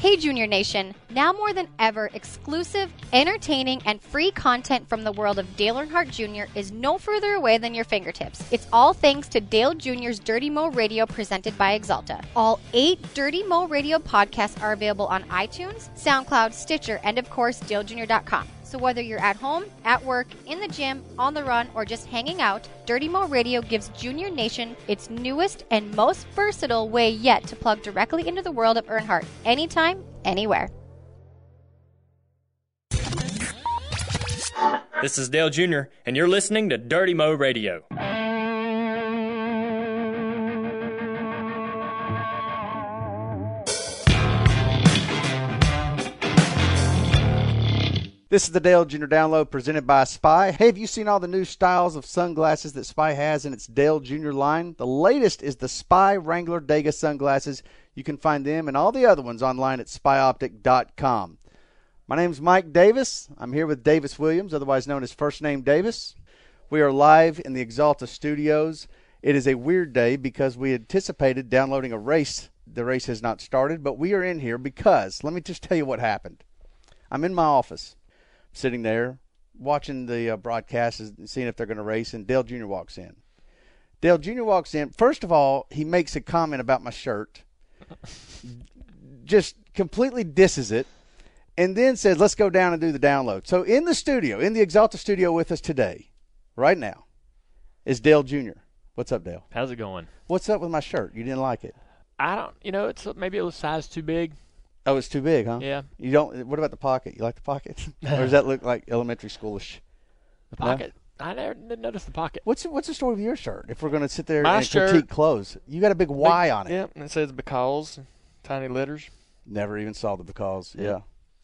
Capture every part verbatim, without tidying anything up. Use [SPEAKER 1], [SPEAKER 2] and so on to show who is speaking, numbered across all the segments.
[SPEAKER 1] Hey Junior Nation, now more than ever, exclusive, entertaining, and free content from the world of Dale Earnhardt Junior is no further away than your fingertips. It's all thanks to Dale Junior's Dirty Mo Radio presented by Exalta. All eight Dirty Mo Radio podcasts are available on iTunes, SoundCloud, Stitcher, and of course, Dale Junior dot com. So whether you're at home, at work, in the gym, on the run, or just hanging out, Dirty Mo Radio gives Junior Nation its newest and most versatile way yet to plug directly into the world of Earnhardt, anytime, anywhere.
[SPEAKER 2] This is Dale Junior, and you're listening to Dirty Mo Radio.
[SPEAKER 3] This is the Dale Junior Download presented by Spy. Hey, have you seen all the new styles of sunglasses that Spy has in its Dale Junior line? The latest is the Spy Wrangler Dega sunglasses. You can find them and all the other ones online at spy optic dot com. My name's Mike Davis. I'm here with Davis Williams, otherwise known as First Name Davis. We are live in the Exalta studios. It is a weird day because we anticipated downloading a race. The race has not started, but we are in here because, let me just tell you what happened. I'm in my office, sitting there, watching the uh, broadcast and seeing if they're going to race, and Dale Junior walks in. Dale Junior walks in. First of all, he makes a comment about my shirt, just completely disses it, and then says, let's go down and do the download. So in the studio, in the Exalta studio with us today, right now, is Dale Junior What's up, Dale?
[SPEAKER 4] How's it going?
[SPEAKER 3] What's up with my shirt? You didn't like it?
[SPEAKER 4] I don't, you know, it's maybe it was size too big.
[SPEAKER 3] Oh, it's too big, huh?
[SPEAKER 4] Yeah.
[SPEAKER 3] You don't. What about the pocket? You like the pocket, or does that look like elementary schoolish?
[SPEAKER 4] The pocket. No? I never didn't notice the pocket.
[SPEAKER 3] What's what's the story with your shirt? If we're going to sit there
[SPEAKER 4] My
[SPEAKER 3] and
[SPEAKER 4] shirt,
[SPEAKER 3] critique clothes, you got a big Y
[SPEAKER 4] big,
[SPEAKER 3] on it.
[SPEAKER 4] Yeah, and it says because, tiny letters.
[SPEAKER 3] Never even saw the because. Yeah.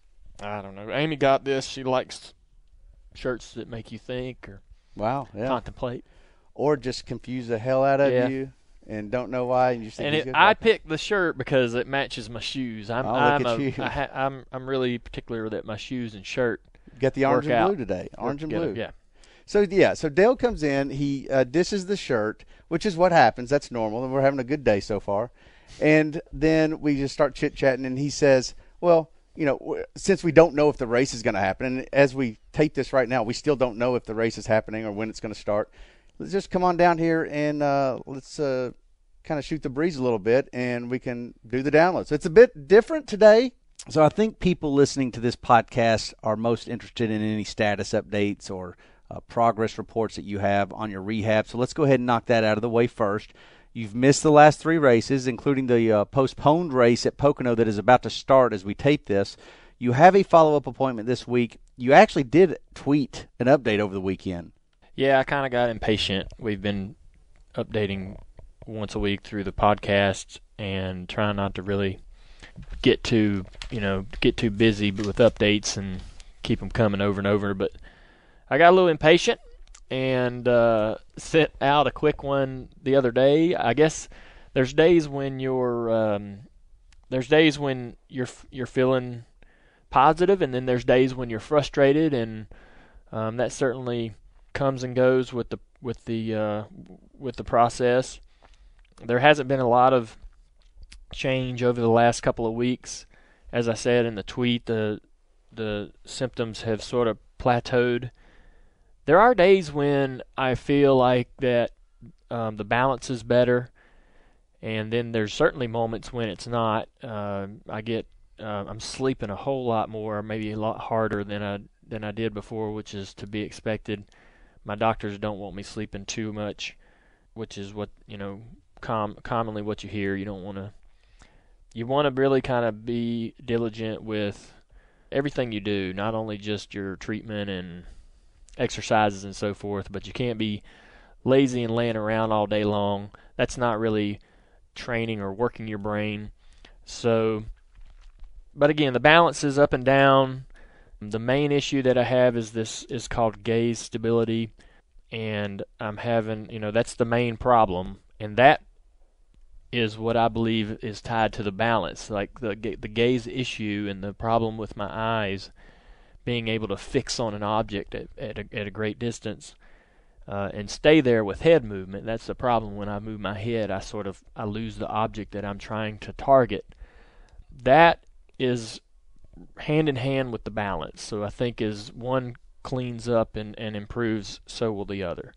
[SPEAKER 4] I don't know. Amy got this. She likes shirts that make you think or
[SPEAKER 3] wow, yeah.
[SPEAKER 4] contemplate,
[SPEAKER 3] or just confuse the hell out of
[SPEAKER 4] yeah.
[SPEAKER 3] you. And don't know why, and you think
[SPEAKER 4] and
[SPEAKER 3] he's
[SPEAKER 4] it,
[SPEAKER 3] good.
[SPEAKER 4] I picked the shirt because it matches my shoes. I'm
[SPEAKER 3] oh,
[SPEAKER 4] I'm
[SPEAKER 3] look at
[SPEAKER 4] a,
[SPEAKER 3] you.
[SPEAKER 4] I ha, I'm I'm really particular that my shoes and shirt
[SPEAKER 3] got the orange
[SPEAKER 4] work
[SPEAKER 3] and
[SPEAKER 4] out.
[SPEAKER 3] blue today. Orange and blue.
[SPEAKER 4] Yeah.
[SPEAKER 3] So yeah, so Dale comes in. He uh, disses the shirt, which is what happens. That's normal, and we're having a good day so far. And then we just start chit chatting, and he says, "Well, you know, since we don't know if the race is going to happen, and as we tape this right now, we still don't know if the race is happening or when it's going to start. Let's just come on down here and uh, let's." Uh, kind of shoot the breeze a little bit, and we can do the downloads. It's a bit different today. So I think people listening to this podcast are most interested in any status updates or uh, progress reports that you have on your rehab. So let's go ahead and knock that out of the way first. You've missed the last three races, including the uh, postponed race at Pocono that is about to start as we tape this. You have a follow-up appointment this week. You actually did tweet an update over the weekend.
[SPEAKER 4] Yeah, I kind of got impatient. We've been updating once a week through the podcast and trying not to really get too, you know, get too busy with updates and keep them coming over and over. But I got a little impatient and uh, sent out a quick one the other day. I guess there's days when you're, um, there's days when you're you're feeling positive, and then there's days when you're frustrated, and um, that certainly comes and goes with the with the uh, with the process. There hasn't been a lot of change over the last couple of weeks. As I said in the tweet, the the symptoms have sort of plateaued. There are days when I feel like that um, the balance is better, and then there's certainly moments when it's not. Uh, I get uh, I'm sleeping a whole lot more, maybe a lot harder than I than I did before, which is to be expected. My doctors don't want me sleeping too much, which is what you know. Com- commonly what you hear. You don't want to you want to really kind of be diligent with everything you do, not only just your treatment and exercises and so forth, but you can't be lazy and laying around all day long. That's not really training or working your brain. So, but again, the balance is up and down. The main issue that I have is this is called gaze stability, and I'm having, you know, that's the main problem, and that is what I believe is tied to the balance, like the the gaze issue and the problem with my eyes being able to fix on an object at, at, a, at a great distance uh, and stay there with head movement. That's the problem. When I move my head, I sort of I lose the object that I'm trying to target. That is hand in hand with the balance. So I think as one cleans up and, and improves, so will the other.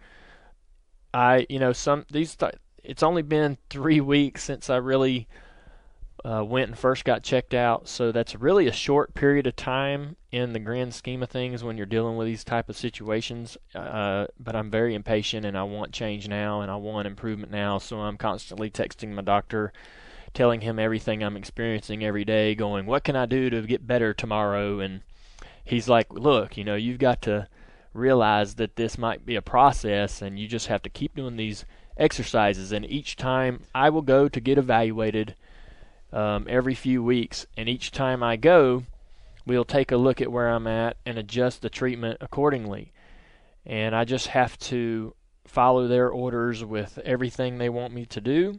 [SPEAKER 4] I, you know, some these th- it's only been three weeks since I really uh, went and first got checked out, so that's really a short period of time in the grand scheme of things when you're dealing with these type of situations. Uh, but I'm very impatient, and I want change now, and I want improvement now. So I'm constantly texting my doctor, telling him everything I'm experiencing every day, going, what can I do to get better tomorrow? And he's like, look, you know, you've got to realize that this might be a process, and you just have to keep doing these exercises. And each time I will go to get evaluated um, every few weeks, and each time I go, we'll take a look at where I'm at and adjust the treatment accordingly. And I just have to follow their orders with everything they want me to do,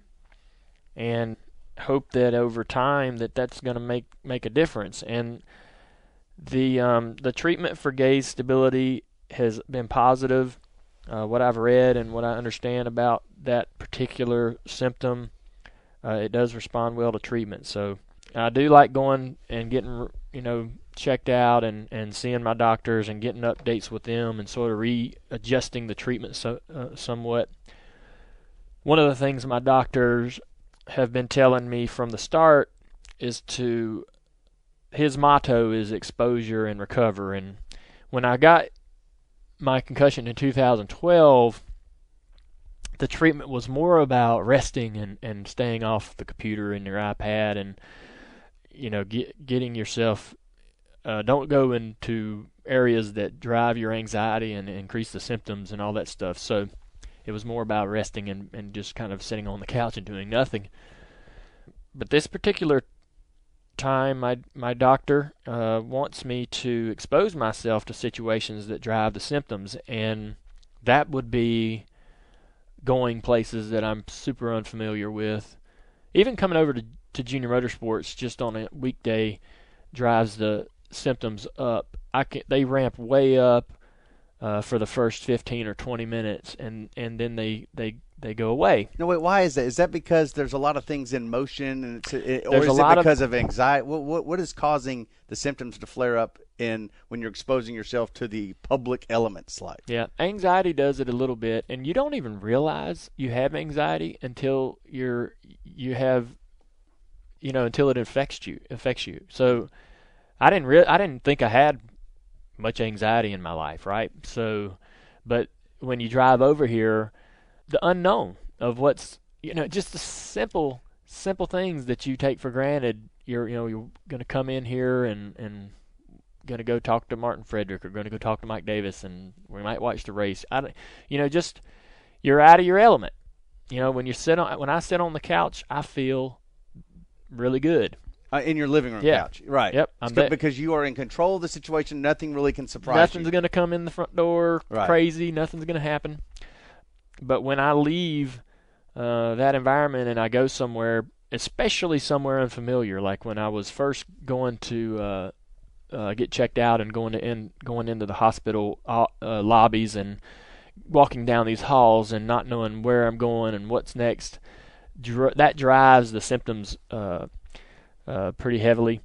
[SPEAKER 4] and hope that over time that that's going to make make a difference. And the um, the treatment for gaze stability has been positive. Uh, what I've read and what I understand about that particular symptom, uh, it does respond well to treatment. So I do like going and getting, you know, checked out and, and seeing my doctors and getting updates with them and sort of readjusting the treatment so, uh, somewhat. One of the things my doctors have been telling me from the start is to, his motto is exposure and recover. And when I got my concussion in two thousand twelve, the treatment was more about resting and, and staying off the computer and your iPad, and, you know, get, getting yourself, uh, don't go into areas that drive your anxiety and increase the symptoms and all that stuff. So it was more about resting and, and just kind of sitting on the couch and doing nothing. But this particular time, my my doctor uh, wants me to expose myself to situations that drive the symptoms, and that would be going places that I'm super unfamiliar with. Even coming over to, to Junior Motorsports just on a weekday drives the symptoms up. I can, they ramp way up Uh, for the first fifteen or twenty minutes, and, and then they, they, they go away.
[SPEAKER 3] No, wait, why is that? Is that because there's a lot of things in motion, and it's, it, or
[SPEAKER 4] There's
[SPEAKER 3] is
[SPEAKER 4] a lot
[SPEAKER 3] it because
[SPEAKER 4] of,
[SPEAKER 3] of anxiety? What, what what is causing the symptoms to flare up in when you're exposing yourself to the public elements? Like,
[SPEAKER 4] yeah, anxiety does it a little bit, and you don't even realize you have anxiety until you're you have, you know, until it affects you affects you. So I didn't re- I didn't think I had much anxiety in my life, right? So, but when you drive over here, the unknown of what's, you know, just the simple, simple things that you take for granted. You're, you know, you're going to come in here and, and going to go talk to Martin Frederick, or going to go talk to Mike Davis, and we might watch the race. I don't, you know, just, you're out of your element. You know, when you sit on, when I sit on the couch, I feel really good.
[SPEAKER 3] Uh, in your living room
[SPEAKER 4] yeah.
[SPEAKER 3] couch, right?
[SPEAKER 4] Yep. I'm
[SPEAKER 3] so, because you are in control of the situation, nothing really can surprise
[SPEAKER 4] Nothing's
[SPEAKER 3] you.
[SPEAKER 4] Nothing's going to come in the front door
[SPEAKER 3] right.
[SPEAKER 4] crazy. Nothing's going to happen. But when I leave uh, that environment and I go somewhere, especially somewhere unfamiliar, like when I was first going to uh, uh, get checked out and going to in, going into the hospital uh, uh, lobbies and walking down these halls and not knowing where I'm going and what's next, dr- that drives the symptoms Uh, Uh, pretty heavily.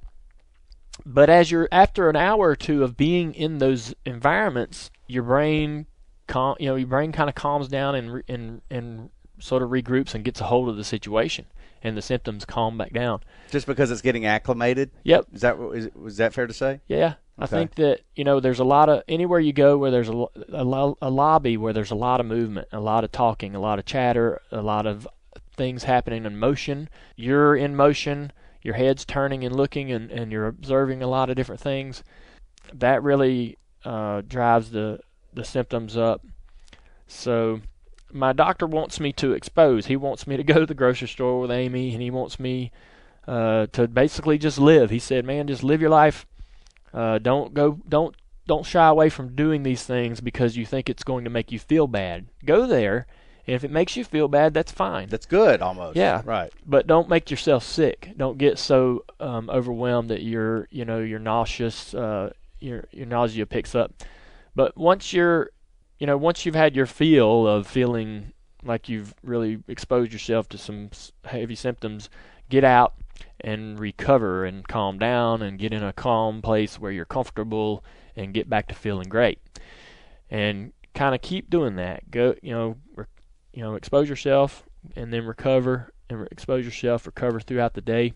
[SPEAKER 4] But as you're after an hour or two of being in those environments, your brain, cal- you know, your brain kind of calms down and re- and and sort of regroups and gets a hold of the situation, and the symptoms calm back down.
[SPEAKER 3] Just because it's getting acclimated.
[SPEAKER 4] Yep.
[SPEAKER 3] Is that is, was that fair to say?
[SPEAKER 4] Yeah, I
[SPEAKER 3] Okay.
[SPEAKER 4] think that, you know, there's a lot of, anywhere you go where there's a, a, lo- a lobby where there's a lot of movement, a lot of talking, a lot of chatter, a lot of things happening in motion. You're in motion. Your head's turning and looking, and, and you're observing a lot of different things. That really uh, drives the, the symptoms up. So my doctor wants me to expose. He wants me to go to the grocery store with Amy, and he wants me uh, to basically just live. He said, man, just live your life. Uh, don't go, don't, don't shy away from doing these things because you think it's going to make you feel bad. Go there. And if it makes you feel bad, that's fine.
[SPEAKER 3] That's good, almost.
[SPEAKER 4] Yeah,
[SPEAKER 3] right.
[SPEAKER 4] But don't make yourself sick. Don't get so um, overwhelmed that you're, you know, you're nauseous. Uh, your your nausea picks up. But once you're, you know, once you've had your feel of feeling like you've really exposed yourself to some heavy symptoms, get out, and recover and calm down and get in a calm place where you're comfortable and get back to feeling great. And kind of keep doing that. Go, you know, re- you know, expose yourself and then recover, and re- expose yourself, recover throughout the day.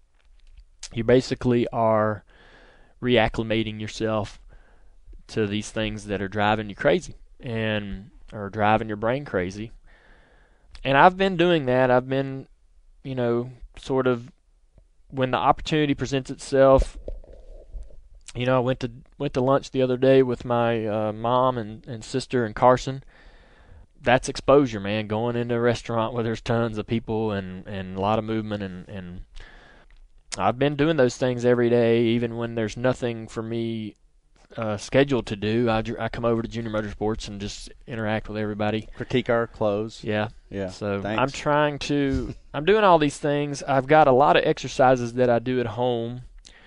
[SPEAKER 4] You basically are reacclimating yourself to these things that are driving you crazy and are driving your brain crazy. And I've been doing that. I've been, you know, sort of, when the opportunity presents itself. You know, I went to went to lunch the other day with my uh, mom and, and sister and Carson. That's exposure, man. Going into a restaurant where there's tons of people and, and a lot of movement, and, and I've been doing those things every day, even when there's nothing for me uh, scheduled to do. I, I come over to Junior Motorsports and just interact with everybody.
[SPEAKER 3] Critique our clothes.
[SPEAKER 4] Yeah.
[SPEAKER 3] Yeah.
[SPEAKER 4] So
[SPEAKER 3] Thanks.
[SPEAKER 4] I'm trying to, I'm doing all these things. I've got a lot of exercises that I do at home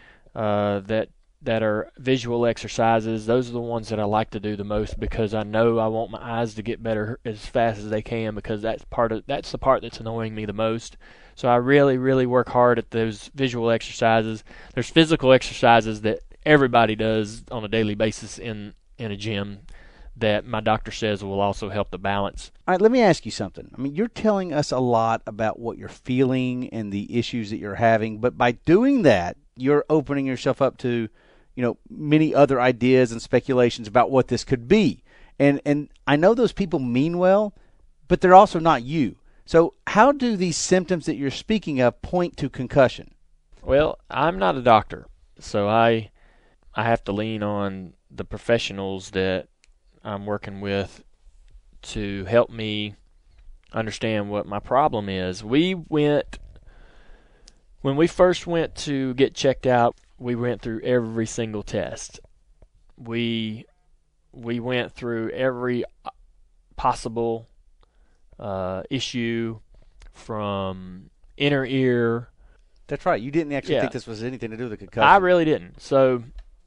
[SPEAKER 4] uh, that that are visual exercises. Those are the ones that I like to do the most, because I know I want my eyes to get better as fast as they can, because that's part of that's the part that's annoying me the most. So I really, really work hard at those visual exercises. There's physical exercises that everybody does on a daily basis in, in a gym that my doctor says will also help the balance.
[SPEAKER 3] All right, let me ask you something. I mean, you're telling us a lot about what you're feeling and the issues that you're having, but by doing that, you're opening yourself up to, you know, many other ideas and speculations about what this could be. And and I know those people mean well, but they're also not you. So how do these symptoms that you're speaking of point to concussion?
[SPEAKER 4] Well, I'm not a doctor, so I I have to lean on the professionals that I'm working with to help me understand what my problem is. We went, when we first went to get checked out, we went through every single test. We we went through every possible uh, issue, from inner ear.
[SPEAKER 3] That's right. You didn't actually
[SPEAKER 4] Yeah.
[SPEAKER 3] think this was anything to do with the concussion.
[SPEAKER 4] I really didn't. So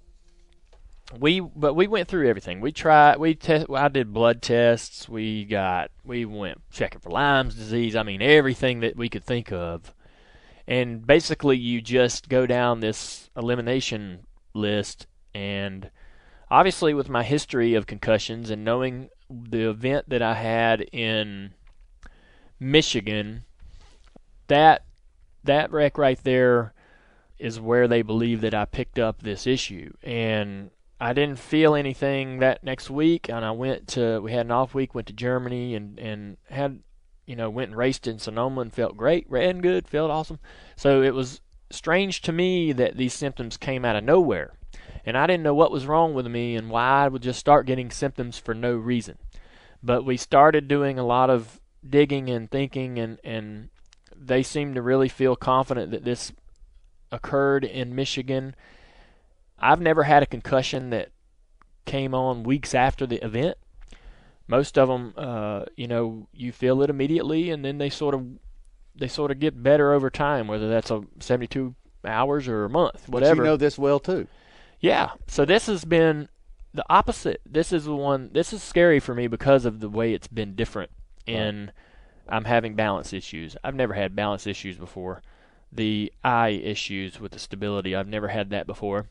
[SPEAKER 4] we, but we went through everything. We tried. We test. I did blood tests. We got. We went checking for Lyme's disease. I mean, everything that we could think of. And basically, you just go down this elimination list. And obviously, with my history of concussions and knowing the event that I had in Michigan, that that wreck right there is where they believe that I picked up this issue. And I didn't feel anything that next week, and I went to, we had an off week, went to Germany and, and had, you know, went and raced in Sonoma and felt great, ran good, felt awesome. So it was strange to me that these symptoms came out of nowhere. And I didn't know what was wrong with me and why I would just start getting symptoms for no reason. But we started doing a lot of digging and thinking, and, and they seemed to really feel confident that this occurred in Michigan. I've never had a concussion that came on weeks after the event. Most of them, uh, you know, you feel it immediately, and then they sort of they sort of get better over time, whether that's a seventy-two hours or a month, whatever.
[SPEAKER 3] But you know this well too.
[SPEAKER 4] Yeah. So this has been the opposite. This is the one. This is scary for me because of the way it's been different. In I'm having balance issues. I've never had balance issues before. The eye issues with the stability, I've never had that before.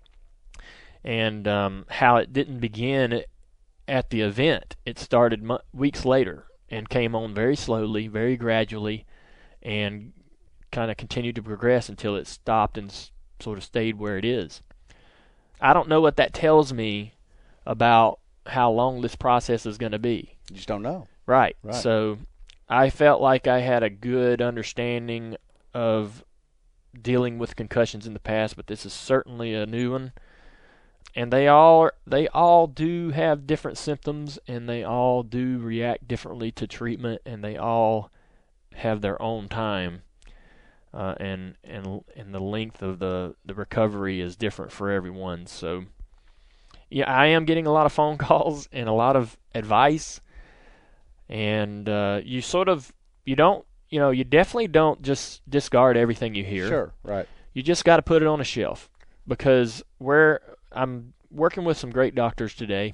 [SPEAKER 4] And um, how it didn't begin at the event. It started mo- weeks later and came on very slowly, very gradually, and kind of continued to progress until it stopped and s- sort of stayed where it is. I don't know what that tells me about how long this process is going to be.
[SPEAKER 3] You just don't know.
[SPEAKER 4] Right.
[SPEAKER 3] Right.
[SPEAKER 4] So I felt like I had a good understanding of dealing with concussions in the past, but this is certainly a new one. And they all they all do have different symptoms, and they all do react differently to treatment, and they all have their own time. Uh, and and and the length of the, the recovery is different for everyone. So yeah, I am getting a lot of phone calls and a lot of advice. And uh, you sort of, you don't, you know, you definitely don't just discard everything you hear.
[SPEAKER 3] Sure, right.
[SPEAKER 4] You just got to put it on a shelf, because where I'm working with some great doctors today,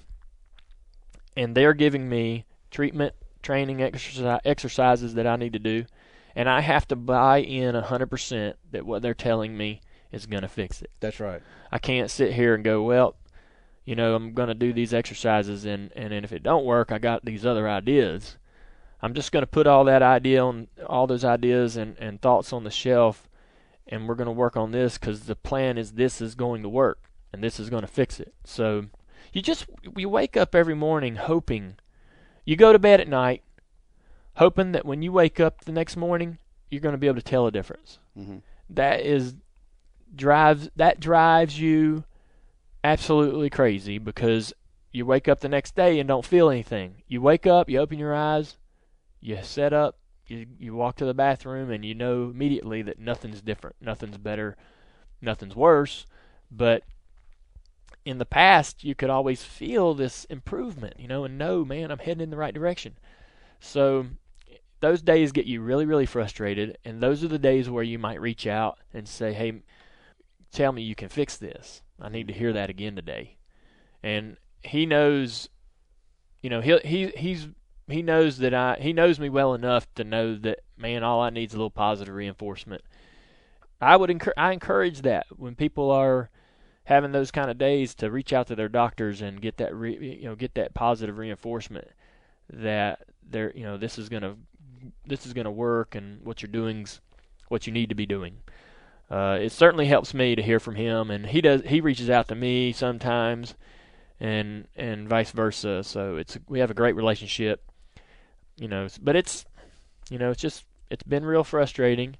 [SPEAKER 4] and they're giving me treatment, training, exercise, exercises that I need to do, and I have to buy in one hundred percent that what they're telling me is going to fix it.
[SPEAKER 3] That's right.
[SPEAKER 4] I can't sit here and go, well, you know, I'm going to do these exercises, and, and, and if it don't work, I got these other ideas. I'm just going to put all that idea on, all those ideas and, and thoughts on the shelf, and we're going to work on this because the plan is this is going to work, and this is going to fix it. So you just, you wake up every morning hoping, you go to bed at night, hoping that when you wake up the next morning, you're going to be able to tell a difference.
[SPEAKER 3] Mm-hmm.
[SPEAKER 4] That is, drives, that drives you absolutely crazy because you wake up the next day and don't feel anything. You wake up, you open your eyes, you set up, you you walk to the bathroom, and you know immediately that nothing's different, nothing's better, nothing's worse. But in the past, you could always feel this improvement, you know, and know, man, I'm heading in the right direction. So those days get you really, really frustrated, and those are the days where you might reach out and say, hey, tell me you can fix this. I need to hear that again today. And he knows, you know, he he he's he knows that I he knows me well enough to know that, man, all I need is a little positive reinforcement. I would encourage I encourage that when people are having those kind of days to reach out to their doctors and get that re, you know get that positive reinforcement that they're you know this is gonna this is gonna work and what you're doing's what you need to be doing. Uh, it certainly helps me to hear from him, and he does. He reaches out to me sometimes, and and vice versa. So it's we have a great relationship, you know. But it's, you know, it's just it's been real frustrating,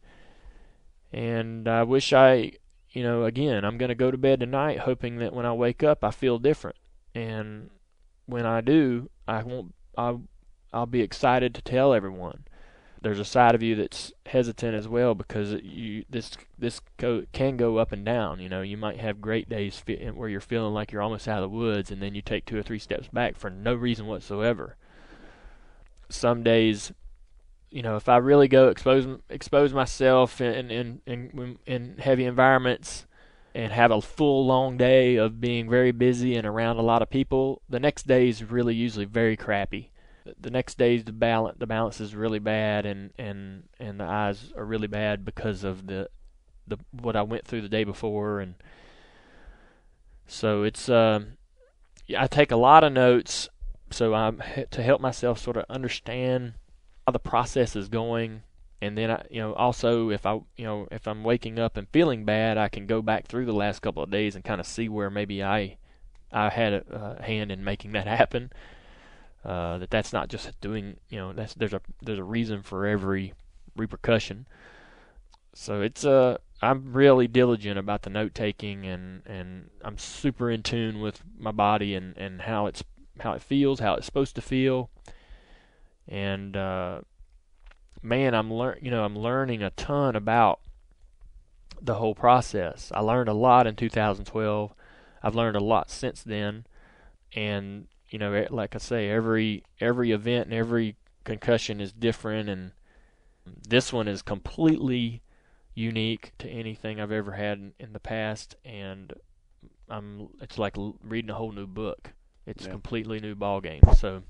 [SPEAKER 4] and I wish I, you know, again, I'm going to go to bed tonight hoping that when I wake up I feel different, and when I do, I won't. I I'll be excited to tell everyone. There's a side of you that's hesitant as well because you this this go, can go up and down. You know, you might have great days fe- where you're feeling like you're almost out of the woods, and then you take two or three steps back for no reason whatsoever. Some days, you know, if I really go expose expose myself in in in, in heavy environments and have a full long day of being very busy and around a lot of people, the next day is really usually very crappy. The next day's the balance the balance is really bad, and, and, and the eyes are really bad because of the the what I went through the day before, and so it's um I take a lot of notes so I to help myself sort of understand how the process is going, and then I you know also if I you know if I'm waking up and feeling bad, I can go back through the last couple of days and kind of see where maybe I I had a, a hand in making that happen. Uh, that that's not just doing, you know, that's there's a there's a reason for every repercussion. So it's uh I'm really diligent about the note taking, and, and I'm super in tune with my body and, and how it's how it feels, how it's supposed to feel. And uh, man, I'm lear- you know I'm learning a ton about the whole process. I learned a lot in two thousand twelve. I've learned a lot since then, and you know, like I say, every every event and every concussion is different, and this one is completely unique to anything I've ever had in, in the past. And I'm it's like reading a whole new book. It's a
[SPEAKER 3] yeah.
[SPEAKER 4] completely new ball game. So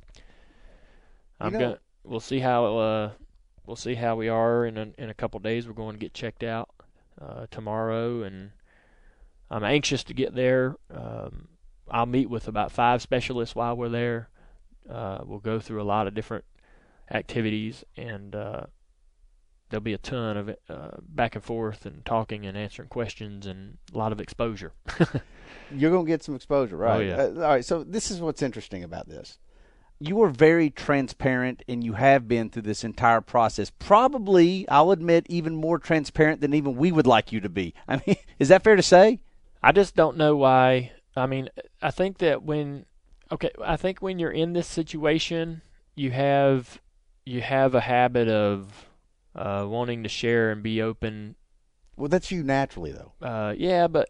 [SPEAKER 4] I'm
[SPEAKER 3] you know,
[SPEAKER 4] gonna we'll see how uh we'll see how we are in a, in a couple of days. We're going to get checked out uh, tomorrow, and I'm anxious to get there. Um, I'll meet with about five specialists while we're there. Uh, we'll go through a lot of different activities, and uh, there'll be a ton of uh, back and forth and talking and answering questions and a lot of exposure.
[SPEAKER 3] You're going to get some exposure, right?
[SPEAKER 4] Oh, yeah.
[SPEAKER 3] Uh, all right, so this is what's interesting about this. You are very transparent, and you have been through this entire process. Probably, I'll admit, even more transparent than even we would like you to be. I mean, is that fair to say?
[SPEAKER 4] I just don't know why. I mean, I think that when, okay, I think when you're in this situation, you have you have a habit of uh, wanting to share and be open.
[SPEAKER 3] Well, that's you naturally, though.
[SPEAKER 4] Uh, yeah, but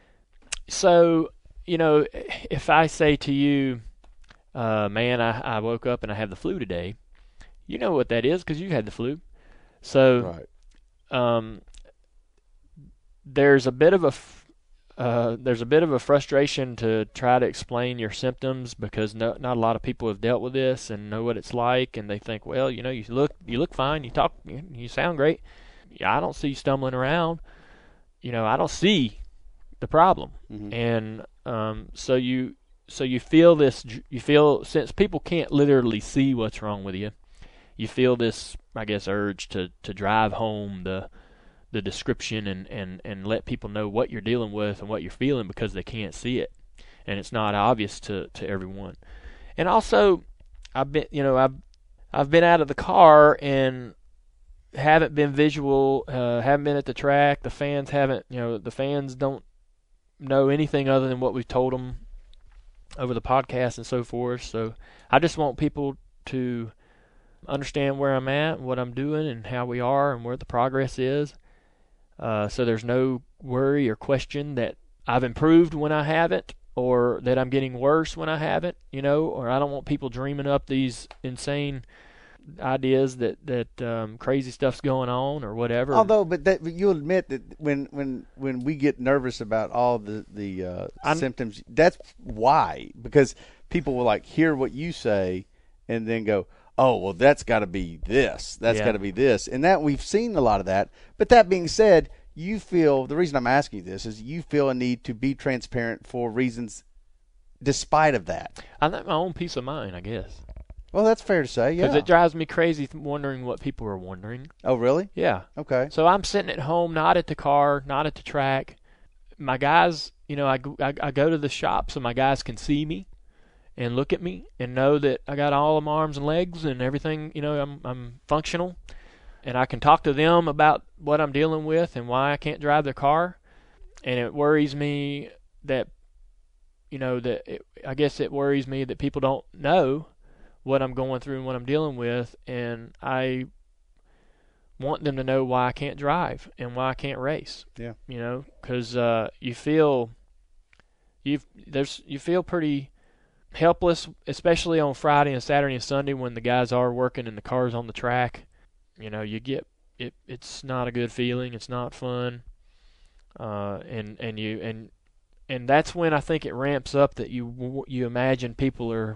[SPEAKER 4] so you know, if I say to you, uh, "Man, I, I woke up and I have the flu today," you know what that is because you had the flu. So,
[SPEAKER 3] right.
[SPEAKER 4] um, there's a bit of a f- uh, there's a bit of a frustration to try to explain your symptoms because no, not a lot of people have dealt with this and know what it's like, and they think, well, you know, you look you look fine, you talk, you, you sound great. Yeah, I don't see you stumbling around. You know, I don't see the problem,
[SPEAKER 3] Mm-hmm.
[SPEAKER 4] and um, so you so you feel this. You feel since people can't literally see what's wrong with you, you feel this, I guess, urge to to drive home the. the description and, and, and let people know what you're dealing with and what you're feeling because they can't see it. And it's not obvious to, to everyone. And also, I've been, you know, I've, I've been out of the car and haven't been visual, uh, haven't been at the track. The fans haven't, you know, the fans don't know anything other than what we've told them over the podcast and so forth. So I just want people to understand where I'm at, what I'm doing, and how we are and where the progress is. Uh, so there's no worry or question that I've improved when I haven't, or that I'm getting worse when I haven't, you know, or I don't want people dreaming up these insane ideas that, that um, crazy stuff's going on or whatever.
[SPEAKER 3] Although, but that, but you'll admit that when, when, when we get nervous about all the, the uh, symptoms, that's why. Because people will, like, hear what you say and then go, oh, well, that's got to be this. That's
[SPEAKER 4] Yeah.
[SPEAKER 3] got to be this. And that we've seen a lot of that. But that being said, you feel, the reason I'm asking you this is you feel a need to be transparent for reasons despite of that.
[SPEAKER 4] I think my own peace of mind, I guess.
[SPEAKER 3] Well, that's fair to say, yeah.
[SPEAKER 4] Because it drives me crazy wondering what people are wondering.
[SPEAKER 3] Oh, really?
[SPEAKER 4] Yeah.
[SPEAKER 3] Okay.
[SPEAKER 4] So I'm sitting at home, not at the car, not at the track. My guys, you know, I, go- I, I go to the shop so my guys can see me and look at me and know that I got all of my arms and legs and everything, you know, I'm I'm functional. And I can talk to them about what I'm dealing with and why I can't drive the car. And it worries me that, you know, that it, I guess it worries me that people don't know what I'm going through and what I'm dealing with. And I want them to know why I can't drive and why I can't race.
[SPEAKER 3] Yeah.
[SPEAKER 4] You know, because uh, you feel, you there's you feel pretty helpless, especially on Friday and Saturday and Sunday when the guys are working and the car's on the track. You know, you get it. It's not a good feeling. It's not fun, uh, and and you and and that's when I think it ramps up that you you imagine people are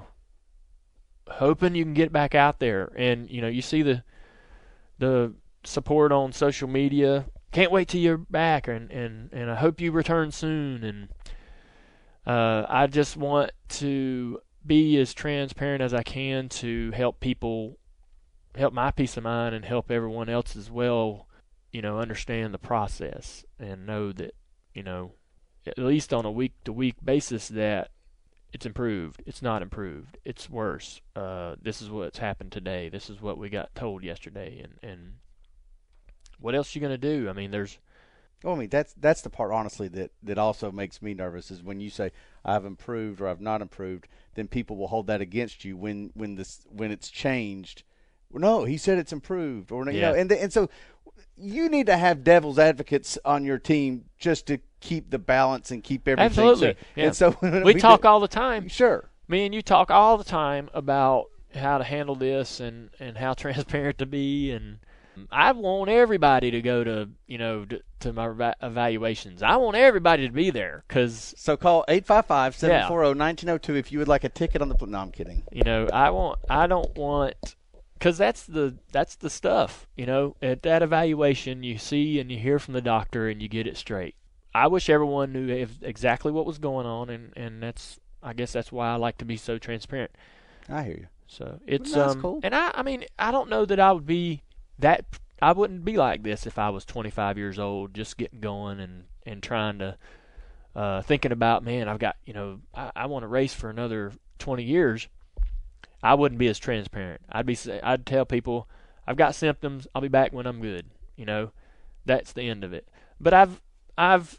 [SPEAKER 4] hoping you can get back out there, and you know you see the the support on social media. Can't wait till you're back, and and and I hope you return soon, and. Uh, I just want to be as transparent as I can to help people, help my peace of mind and help everyone else as well, you know, understand the process and know that, you know, at least on a week-to-week basis that it's improved, it's not improved, it's worse. Uh, this is what's happened today. This is what we got told yesterday. And, and what else are you going to do? I mean, there's...
[SPEAKER 3] Well, I mean, that's that's the part, honestly, that, that also makes me nervous is when you say I've improved or I've not improved, then people will hold that against you when when this when it's changed. Well, no, he said it's improved, or you
[SPEAKER 4] Yeah.
[SPEAKER 3] know, and the, and so you need to have devil's advocates on your team just to keep the balance and keep everything.
[SPEAKER 4] Absolutely,
[SPEAKER 3] So,
[SPEAKER 4] yeah.
[SPEAKER 3] And so when
[SPEAKER 4] we, talk
[SPEAKER 3] do,
[SPEAKER 4] all the time.
[SPEAKER 3] Sure.
[SPEAKER 4] Me and you talk all the time about how to handle this and, and how transparent to be, and I want everybody to go to, you know, to, to my eva- evaluations. I want everybody to be there because,
[SPEAKER 3] So call eight five five, seven four zero, one nine zero two if you would like a ticket on the pl- – no, I'm kidding.
[SPEAKER 4] you know, I want I don't want – because that's the that's the stuff, you know. At that evaluation, you see and you hear from the doctor and you get it straight. I wish everyone knew if, exactly what was going on, and, and that's I guess that's why I like to be so transparent.
[SPEAKER 3] I hear you.
[SPEAKER 4] So it's
[SPEAKER 3] Well, that's
[SPEAKER 4] um,
[SPEAKER 3] cool.
[SPEAKER 4] and I I mean I don't know that I would be that I wouldn't be like this if I was twenty-five years old, just getting going and and trying to uh, thinking about, man, I've got, you know, I, I want to race for another twenty years. I wouldn't be as transparent. I'd be I'd tell people I've got symptoms. I'll be back when I'm good. You know, that's the end of it. But I've I've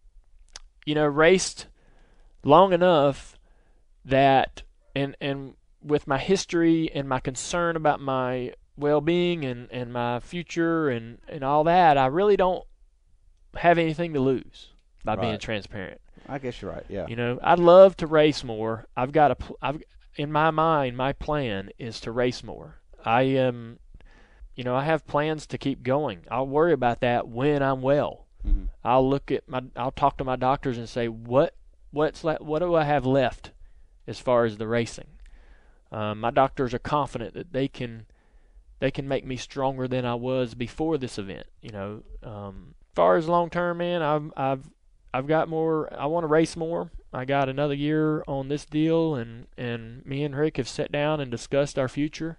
[SPEAKER 4] you know raced long enough that and and with my history and my concern about my well-being and, and my future and, and all that, I really don't have anything to lose by being
[SPEAKER 3] Right.
[SPEAKER 4] transparent.
[SPEAKER 3] I guess you're right, yeah.
[SPEAKER 4] You know, I'd love to race more. I've got a, pl- I've, in my mind, my plan is to race more. I am, you know, I have plans to keep going. I'll worry about that when I'm well.
[SPEAKER 3] Mm-hmm.
[SPEAKER 4] I'll look at my, I'll talk to my doctors and say, what, what's le- what do I have left as far as the racing? Um, my doctors are confident that they can, they can make me stronger than I was before this event. You know, um, as far as long term, man, I've, I've, I've got more. I want to race more. I got another year on this deal, and, and me and Rick have sat down and discussed our future,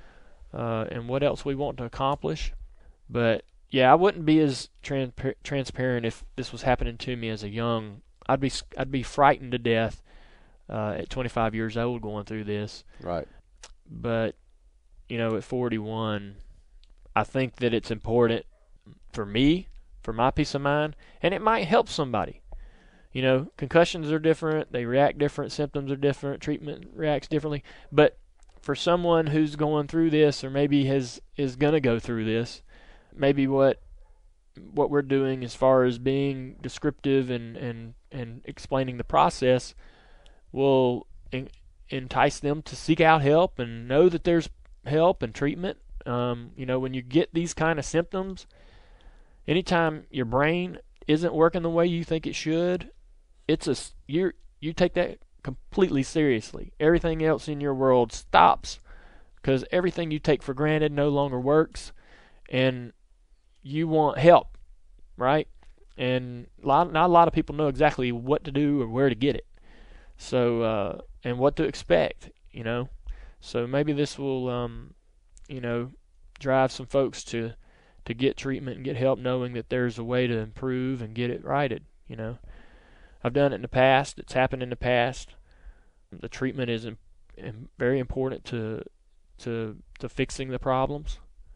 [SPEAKER 4] uh, and what else we want to accomplish. But yeah, I wouldn't be as transpa- transparent if this was happening to me as a young. I'd be I'd be frightened to death uh, at twenty-five years old going through this.
[SPEAKER 3] Right.
[SPEAKER 4] But you know, at forty-one, I think that it's important for me, for my peace of mind, and it might help somebody. You know, concussions are different. They react different. Symptoms are different. Treatment reacts differently. But for someone who's going through this, or maybe has is going to go through this, maybe what what we're doing as far as being descriptive and, and, and explaining the process will en- entice them to seek out help and know that there's help and treatment. Um, you know, when you get these kind of symptoms, anytime your brain isn't working the way you think it should, it's a you you take that completely seriously. Everything else in your world stops because everything you take for granted no longer works, and you want help, right? And a lot, not a lot of people know exactly what to do or where to get it. So uh, and what to expect, you know. So maybe this will, um, you know, drive some folks to to get treatment and get help, knowing that there's a way to improve and get it righted. You know, I've done it in the past. It's happened in the past. The treatment is in, in very important to to to fixing the problems.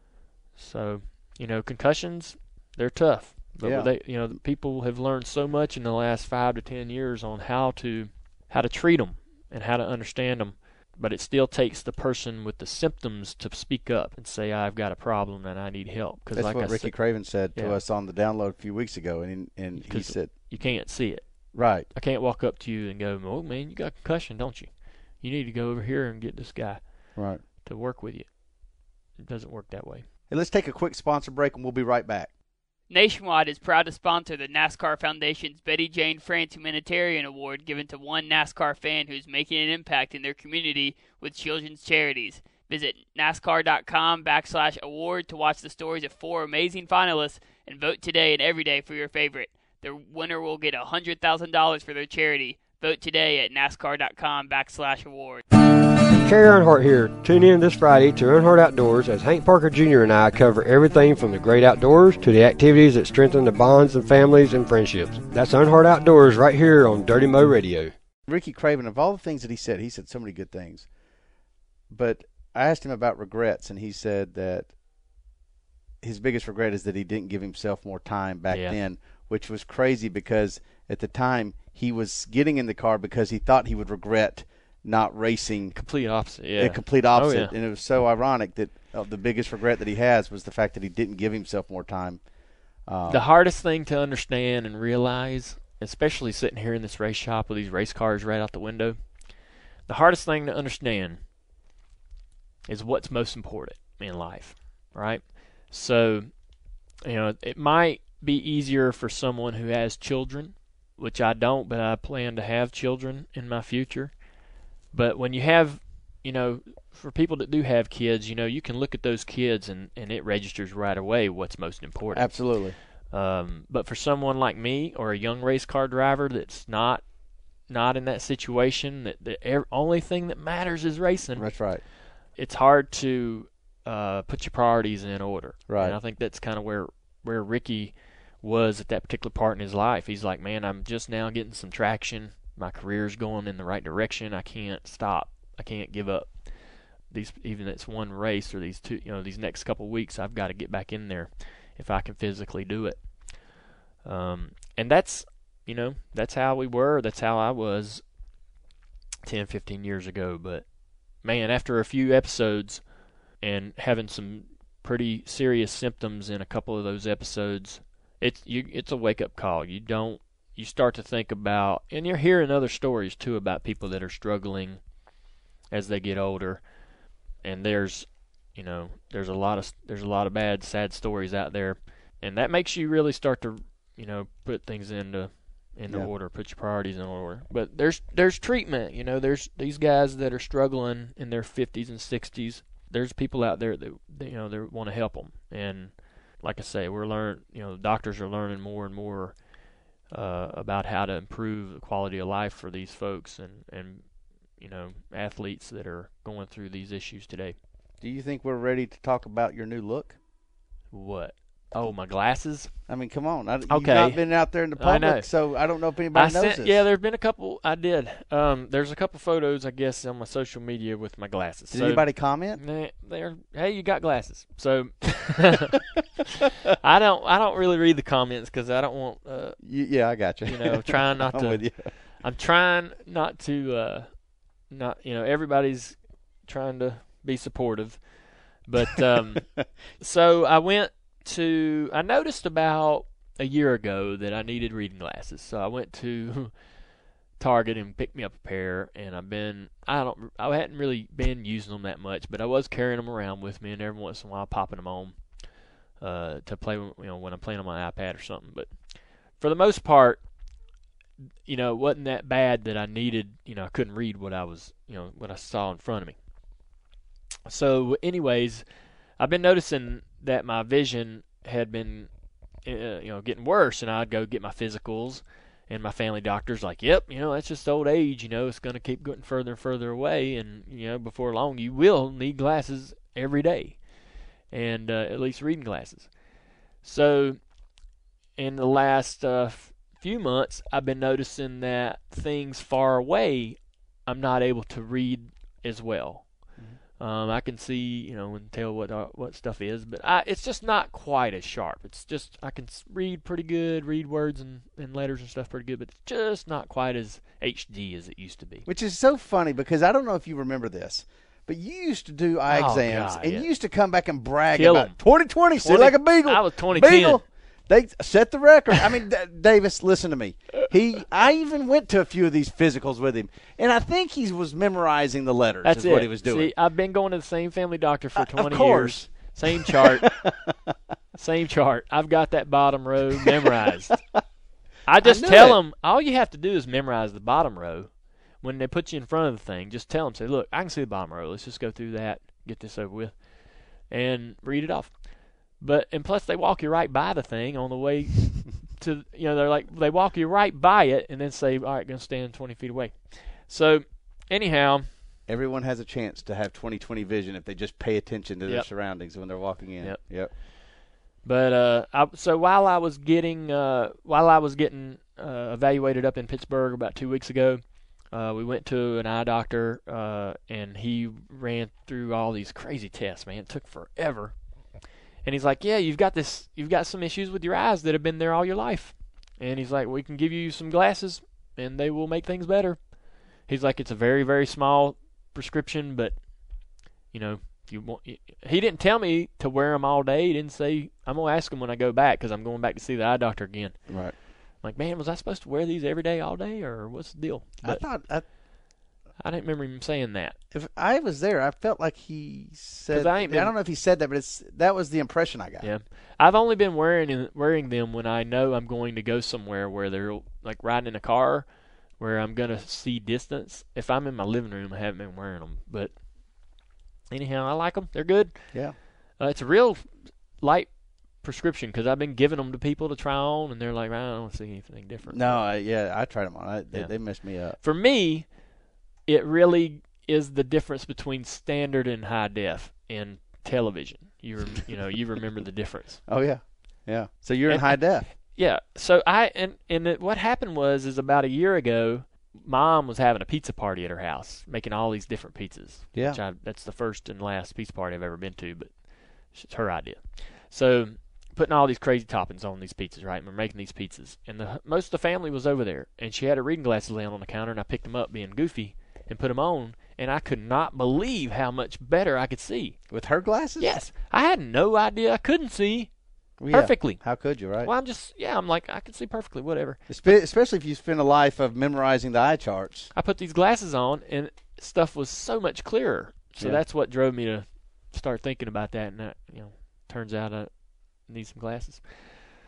[SPEAKER 4] So, you know, concussions, they're tough. But
[SPEAKER 3] Yeah.
[SPEAKER 4] they, you know, people have learned so much in the last five to ten years on how to how to treat them and how to understand them. But it still takes the person with the symptoms to speak up and say, I've got a problem and I need help. Cause
[SPEAKER 3] That's
[SPEAKER 4] like
[SPEAKER 3] what
[SPEAKER 4] I
[SPEAKER 3] Ricky
[SPEAKER 4] said,
[SPEAKER 3] Craven said to
[SPEAKER 4] yeah.
[SPEAKER 3] us on the download a few weeks ago, and and he
[SPEAKER 4] 'Cause
[SPEAKER 3] said,
[SPEAKER 4] you can't see it.
[SPEAKER 3] right,
[SPEAKER 4] I can't walk up to you and go, oh, man, you got concussion, don't you? You need to go over here and get this guy
[SPEAKER 3] right.
[SPEAKER 4] to work with you. It doesn't work that way.
[SPEAKER 3] Hey, let's take a quick sponsor break, and we'll be right back.
[SPEAKER 5] Nationwide is proud to sponsor the NASCAR Foundation's Betty Jane France Humanitarian Award, given to one NASCAR fan who's making an impact in their community with children's charities. Visit NASCAR.com backslash award to watch the stories of four amazing finalists and vote today and every day for your favorite. The winner will get one hundred thousand dollars for their charity. Vote today at NASCAR.com backslash award.
[SPEAKER 6] Kerry Earnhardt here. Tune in this Friday to Earnhardt Outdoors as Hank Parker Junior and I cover everything from the great outdoors to the activities that strengthen the bonds and families and friendships. That's Earnhardt Outdoors right here on Dirty Mo Radio.
[SPEAKER 3] Ricky Craven, of all the things that he said, he said so many good things. But I asked him about regrets, and he said that his biggest regret is that he didn't give himself more time back
[SPEAKER 4] Yeah.
[SPEAKER 3] then, which was crazy because at the time he was getting in the car because he thought he would regret not racing.
[SPEAKER 4] Complete opposite, yeah.
[SPEAKER 3] The complete opposite.
[SPEAKER 4] Oh, yeah.
[SPEAKER 3] And it was so ironic that uh, the biggest regret that he has was the fact that he didn't give himself more time. Um,
[SPEAKER 4] The hardest thing to understand and realize, especially sitting here in this race shop with these race cars right out the window, the hardest thing to understand is what's most important in life, right? So, you know, it might be easier for someone who has children, which I don't, but I plan to have children in my future. But when you have, you know, for people that do have kids, you know, you can look at those kids and, and it registers right away what's most important.
[SPEAKER 3] absolutely.
[SPEAKER 4] Um, but for someone like me or a young race car driver that's not not in that situation, that the ev- only thing that matters is racing,
[SPEAKER 3] That's right.
[SPEAKER 4] it's hard to uh, put your priorities in order.
[SPEAKER 3] Right.
[SPEAKER 4] And I think that's kind of where, where Ricky was at that particular part in his life. He's like, man, I'm just now getting some traction. My career's going in the right direction. I can't stop. I can't give up. These, even it's one race or these two, you know, these next couple of weeks, I've got to get back in there if I can physically do it. Um, and that's, you know, that's how we were. That's how I was ten, fifteen years ago. But man, after a few episodes and having some pretty serious symptoms in a couple of those episodes, it's you, it's a wake-up call. You don't. You start to think about, and you're hearing other stories too about people that are struggling as they get older, and there's, you know, there's a lot of there's a lot of bad, sad stories out there, and that makes you really start to you know, put things into into
[SPEAKER 3] Yeah.
[SPEAKER 4] order, put your priorities in order. But there's there's treatment, you know. There's these guys that are struggling in their fifties and sixties. There's people out there that, that you know, they want to help them. And like I say, we're learn, you know, doctors are learning more and more uh, about how to improve the quality of life for these folks and and you know, athletes that are going through these issues today.
[SPEAKER 3] Do you think we're ready to talk about your new look?
[SPEAKER 4] What? Oh, my glasses.
[SPEAKER 3] I mean, come on. I, You've
[SPEAKER 4] Okay.
[SPEAKER 3] not been out there in the
[SPEAKER 4] I know.
[SPEAKER 3] public, so I don't know if anybody
[SPEAKER 4] I
[SPEAKER 3] knows
[SPEAKER 4] sent,
[SPEAKER 3] this.
[SPEAKER 4] yeah, there's been a couple. I did. Um, there's a couple photos, I guess, on my social media with my glasses.
[SPEAKER 3] Did
[SPEAKER 4] So,
[SPEAKER 3] anybody comment?
[SPEAKER 4] Nah, they're, hey, you got glasses. So I don't. I don't really read the comments because I don't want. Uh,
[SPEAKER 3] You, yeah, I got you.
[SPEAKER 4] you know, trying not
[SPEAKER 3] I'm
[SPEAKER 4] to.
[SPEAKER 3] with you.
[SPEAKER 4] I'm trying not to. Uh, not you know, everybody's trying to be supportive, but um, so I went to. I noticed about a year ago that I needed reading glasses, so I went to Target and picked me up a pair, and I've been. I don't. I hadn't really been using them that much, but I was carrying them around with me, and every once in a while popping them on uh, to play. You know, when I'm playing on my iPad or something. But for the most part, you know, it wasn't that bad that I needed. You know, I couldn't read what I was. You know, what I saw in front of me. So, anyways, I've been noticing that my vision had been, uh, you know, getting worse, and I'd go get my physicals. And my family doctor's like, yep, you know, that's just old age, you know, it's going to keep getting further and further away, and, you know, before long you will need glasses every day, and uh, at least reading glasses. So in the last uh, f- few months, I've been noticing that things far away, I'm not able to read as well. Um, I can see, you know, and tell what uh, what stuff is, but I, it's just not quite as sharp. It's just, I can read pretty good, read words and, and letters and stuff pretty good, but it's just not quite as H D as it used to be.
[SPEAKER 3] Which is so funny because I don't know if you remember this, but you used to do eye
[SPEAKER 4] Oh,
[SPEAKER 3] exams,
[SPEAKER 4] God,
[SPEAKER 3] and
[SPEAKER 4] yeah.
[SPEAKER 3] you used to come back and brag
[SPEAKER 4] Kill
[SPEAKER 3] about
[SPEAKER 4] 'em.
[SPEAKER 3] twenty twenty, sit
[SPEAKER 4] twenty
[SPEAKER 3] like a beagle.
[SPEAKER 4] I was twenty ten.
[SPEAKER 3] Beagle. They set the record. I mean, D- Davis, listen to me. He, I even went to a few of these physicals with him, and I think he was memorizing the letters.
[SPEAKER 4] That's
[SPEAKER 3] is
[SPEAKER 4] it.
[SPEAKER 3] what he was doing.
[SPEAKER 4] See, I've been going to the same family doctor for
[SPEAKER 3] Uh, of
[SPEAKER 4] twenty
[SPEAKER 3] course.
[SPEAKER 4] years. Same chart. Same chart. I've got that bottom row memorized. I just
[SPEAKER 3] knew
[SPEAKER 4] tell
[SPEAKER 3] it.
[SPEAKER 4] them, all you have to do is memorize the bottom row. When they put you in front of the thing, just tell them, say, look, I can see the bottom row. Let's just go through that, get this over with, and read it off. But, and plus they walk you right by the thing on the way to, you know, they're like, they walk you right by it and then say, all right, going to stand twenty feet away. So, anyhow,
[SPEAKER 3] Everyone has a chance to have twenty twenty vision if they just pay attention to their
[SPEAKER 4] Yep.
[SPEAKER 3] surroundings when they're walking in.
[SPEAKER 4] Yep.
[SPEAKER 3] Yep.
[SPEAKER 4] But uh, I, so while I was getting uh, while I was getting uh, evaluated up in Pittsburgh about two weeks ago, uh, we went to an eye doctor, uh, and he ran through all these crazy tests. Man, it took forever. And he's like, "Yeah, you've got this. You've got some issues with your eyes that have been there all your life." And he's like, "We can give you some glasses, and they will make things better." He's like, "It's a very, very small prescription, but you know." You want, he didn't tell me to wear them all day. He didn't say, I'm going to ask him when I go back because I'm going back to see the eye doctor again.
[SPEAKER 3] Right.
[SPEAKER 4] I'm like, man, was I supposed to wear these every day, all day, or what's the deal? But
[SPEAKER 3] I thought I,
[SPEAKER 4] I didn't remember him saying that.
[SPEAKER 3] if I was there, I felt like he said.
[SPEAKER 4] 'Cause I ain't been-
[SPEAKER 3] don't know if he said that, but it's that was the impression I got.
[SPEAKER 4] Yeah. I've only been wearing wearing them when I know I'm going to go somewhere where they're like riding in a car where I'm going to see distance. If I'm in my living room, I haven't been wearing them. But anyhow, I like them. They're good.
[SPEAKER 3] Yeah.
[SPEAKER 4] Uh, it's a real light prescription because I've been giving them to people to try on, and they're like, I don't see anything different.
[SPEAKER 3] No, I, yeah, I tried them on. I, they,
[SPEAKER 4] Yeah.
[SPEAKER 3] they messed me up.
[SPEAKER 4] For me, it really is the difference between standard and high def in television. You rem- you know you remember the difference.
[SPEAKER 3] Oh yeah, yeah. So you're in
[SPEAKER 4] And-
[SPEAKER 3] high def.
[SPEAKER 4] Yeah. So I and and it, what happened was is about a year ago, Mom was having a pizza party at her house, making all these different pizzas.
[SPEAKER 3] Yeah.
[SPEAKER 4] Which I, that's the first and last pizza party I've ever been to, but it's her idea. So putting all these crazy toppings on these pizzas, right? And we're making these pizzas, and the most of the family was over there, and she had her reading glasses laying on the counter, and I picked them up, being goofy, and put them on, and I could not believe how much better I could see.
[SPEAKER 3] With her glasses?
[SPEAKER 4] Yes, I had no idea I couldn't see
[SPEAKER 3] Well, yeah.
[SPEAKER 4] perfectly.
[SPEAKER 3] How could you, right?
[SPEAKER 4] Well, I'm just yeah, I'm like I can see perfectly, whatever.
[SPEAKER 3] Espe- Especially if you spend a life of memorizing the eye charts.
[SPEAKER 4] I put these glasses on, and stuff was so much clearer. So
[SPEAKER 3] Yeah.
[SPEAKER 4] that's what drove me to start thinking about that. And that, you know, turns out I need some glasses.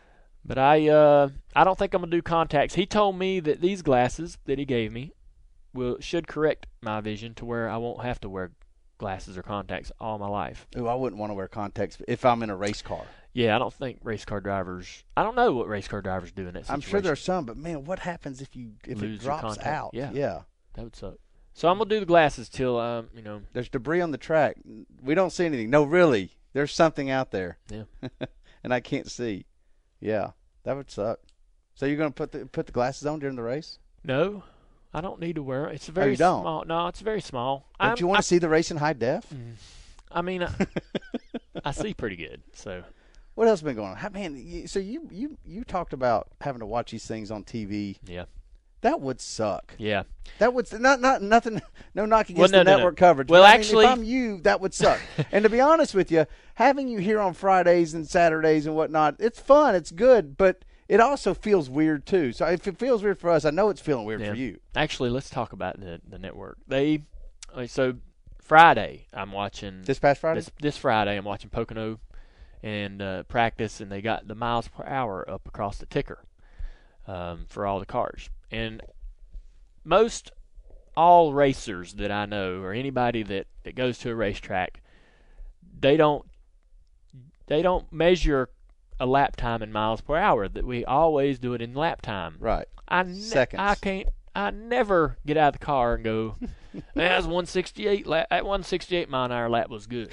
[SPEAKER 4] But I uh, I don't think I'm going to do contacts. He told me that these glasses that he gave me will should correct my vision to where I won't have to wear glasses or contacts all my life.
[SPEAKER 3] Ooh, I wouldn't want to wear contacts if I'm in a race car.
[SPEAKER 4] Yeah, I don't think race car drivers. I don't know what race car drivers do in that situation.
[SPEAKER 3] I'm sure there's some, but man, what happens if you if
[SPEAKER 4] Lose
[SPEAKER 3] it
[SPEAKER 4] your
[SPEAKER 3] drops
[SPEAKER 4] contact.
[SPEAKER 3] out?
[SPEAKER 4] Yeah.
[SPEAKER 3] yeah.
[SPEAKER 4] That would suck. So I'm gonna do the glasses till um, you know.
[SPEAKER 3] There's debris on the track. We don't see anything. No, really, there's something out there.
[SPEAKER 4] Yeah.
[SPEAKER 3] And I can't see. Yeah, that would suck. So you're gonna put the put the glasses on during the race?
[SPEAKER 4] No, I don't need to wear it. It's a very
[SPEAKER 3] you don't?
[SPEAKER 4] small. No, it's very small.
[SPEAKER 3] Don't
[SPEAKER 4] I'm,
[SPEAKER 3] you want
[SPEAKER 4] I,
[SPEAKER 3] to see the race in high def?
[SPEAKER 4] I mean, I, I see pretty good. So
[SPEAKER 3] What else has been going on? How- Man, you, so you, you you talked about having to watch these things on T V.
[SPEAKER 4] yeah,
[SPEAKER 3] That would suck.
[SPEAKER 4] yeah.
[SPEAKER 3] That would not not nothing. No knock against
[SPEAKER 4] Well, no,
[SPEAKER 3] the
[SPEAKER 4] no, no.
[SPEAKER 3] network coverage.
[SPEAKER 4] Well,
[SPEAKER 3] but I mean,
[SPEAKER 4] actually-
[SPEAKER 3] if I'm you, that would suck. And to be honest with you, having you here on Fridays and Saturdays and whatnot, it's fun, it's good, but it also feels weird too. So if it feels weird for us, I know it's feeling weird
[SPEAKER 4] Yeah.
[SPEAKER 3] for you.
[SPEAKER 4] Actually, let's talk about the the network. They uh, so Friday I'm watching
[SPEAKER 3] This past Friday,
[SPEAKER 4] this, this Friday I'm watching Pocono and uh, practice, and they got the miles per hour up across the ticker um, for all the cars. And most all racers that I know, or anybody that, that goes to a racetrack, they don't they don't measure a lap time in miles per hour. That we always do it in lap time.
[SPEAKER 3] right?
[SPEAKER 4] I ne-
[SPEAKER 3] Seconds.
[SPEAKER 4] I can't. I never get out of the car and go, "That's one sixty-eight. Lap, that one sixty-eight mile an hour lap was good."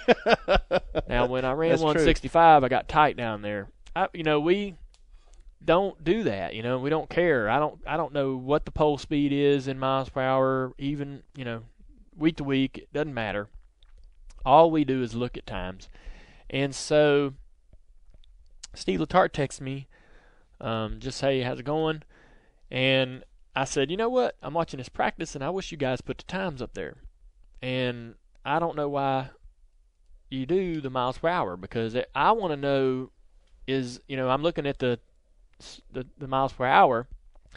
[SPEAKER 4] Now, when I ran
[SPEAKER 3] That's true.
[SPEAKER 4] one sixty-five, I got tight down there. I, you know, we don't do that. You know, we don't care. I don't. I don't know what the pole speed is in miles per hour. Even you know, week to week, it doesn't matter. All we do is look at times, and so Steve Letarte texts me, um, just hey, how's it going? And I said, you know what? I'm watching this practice, and I wish you guys put the times up there. And I don't know why you do the miles per hour, because it, I want to know is, you know, I'm looking at the, the the miles per hour,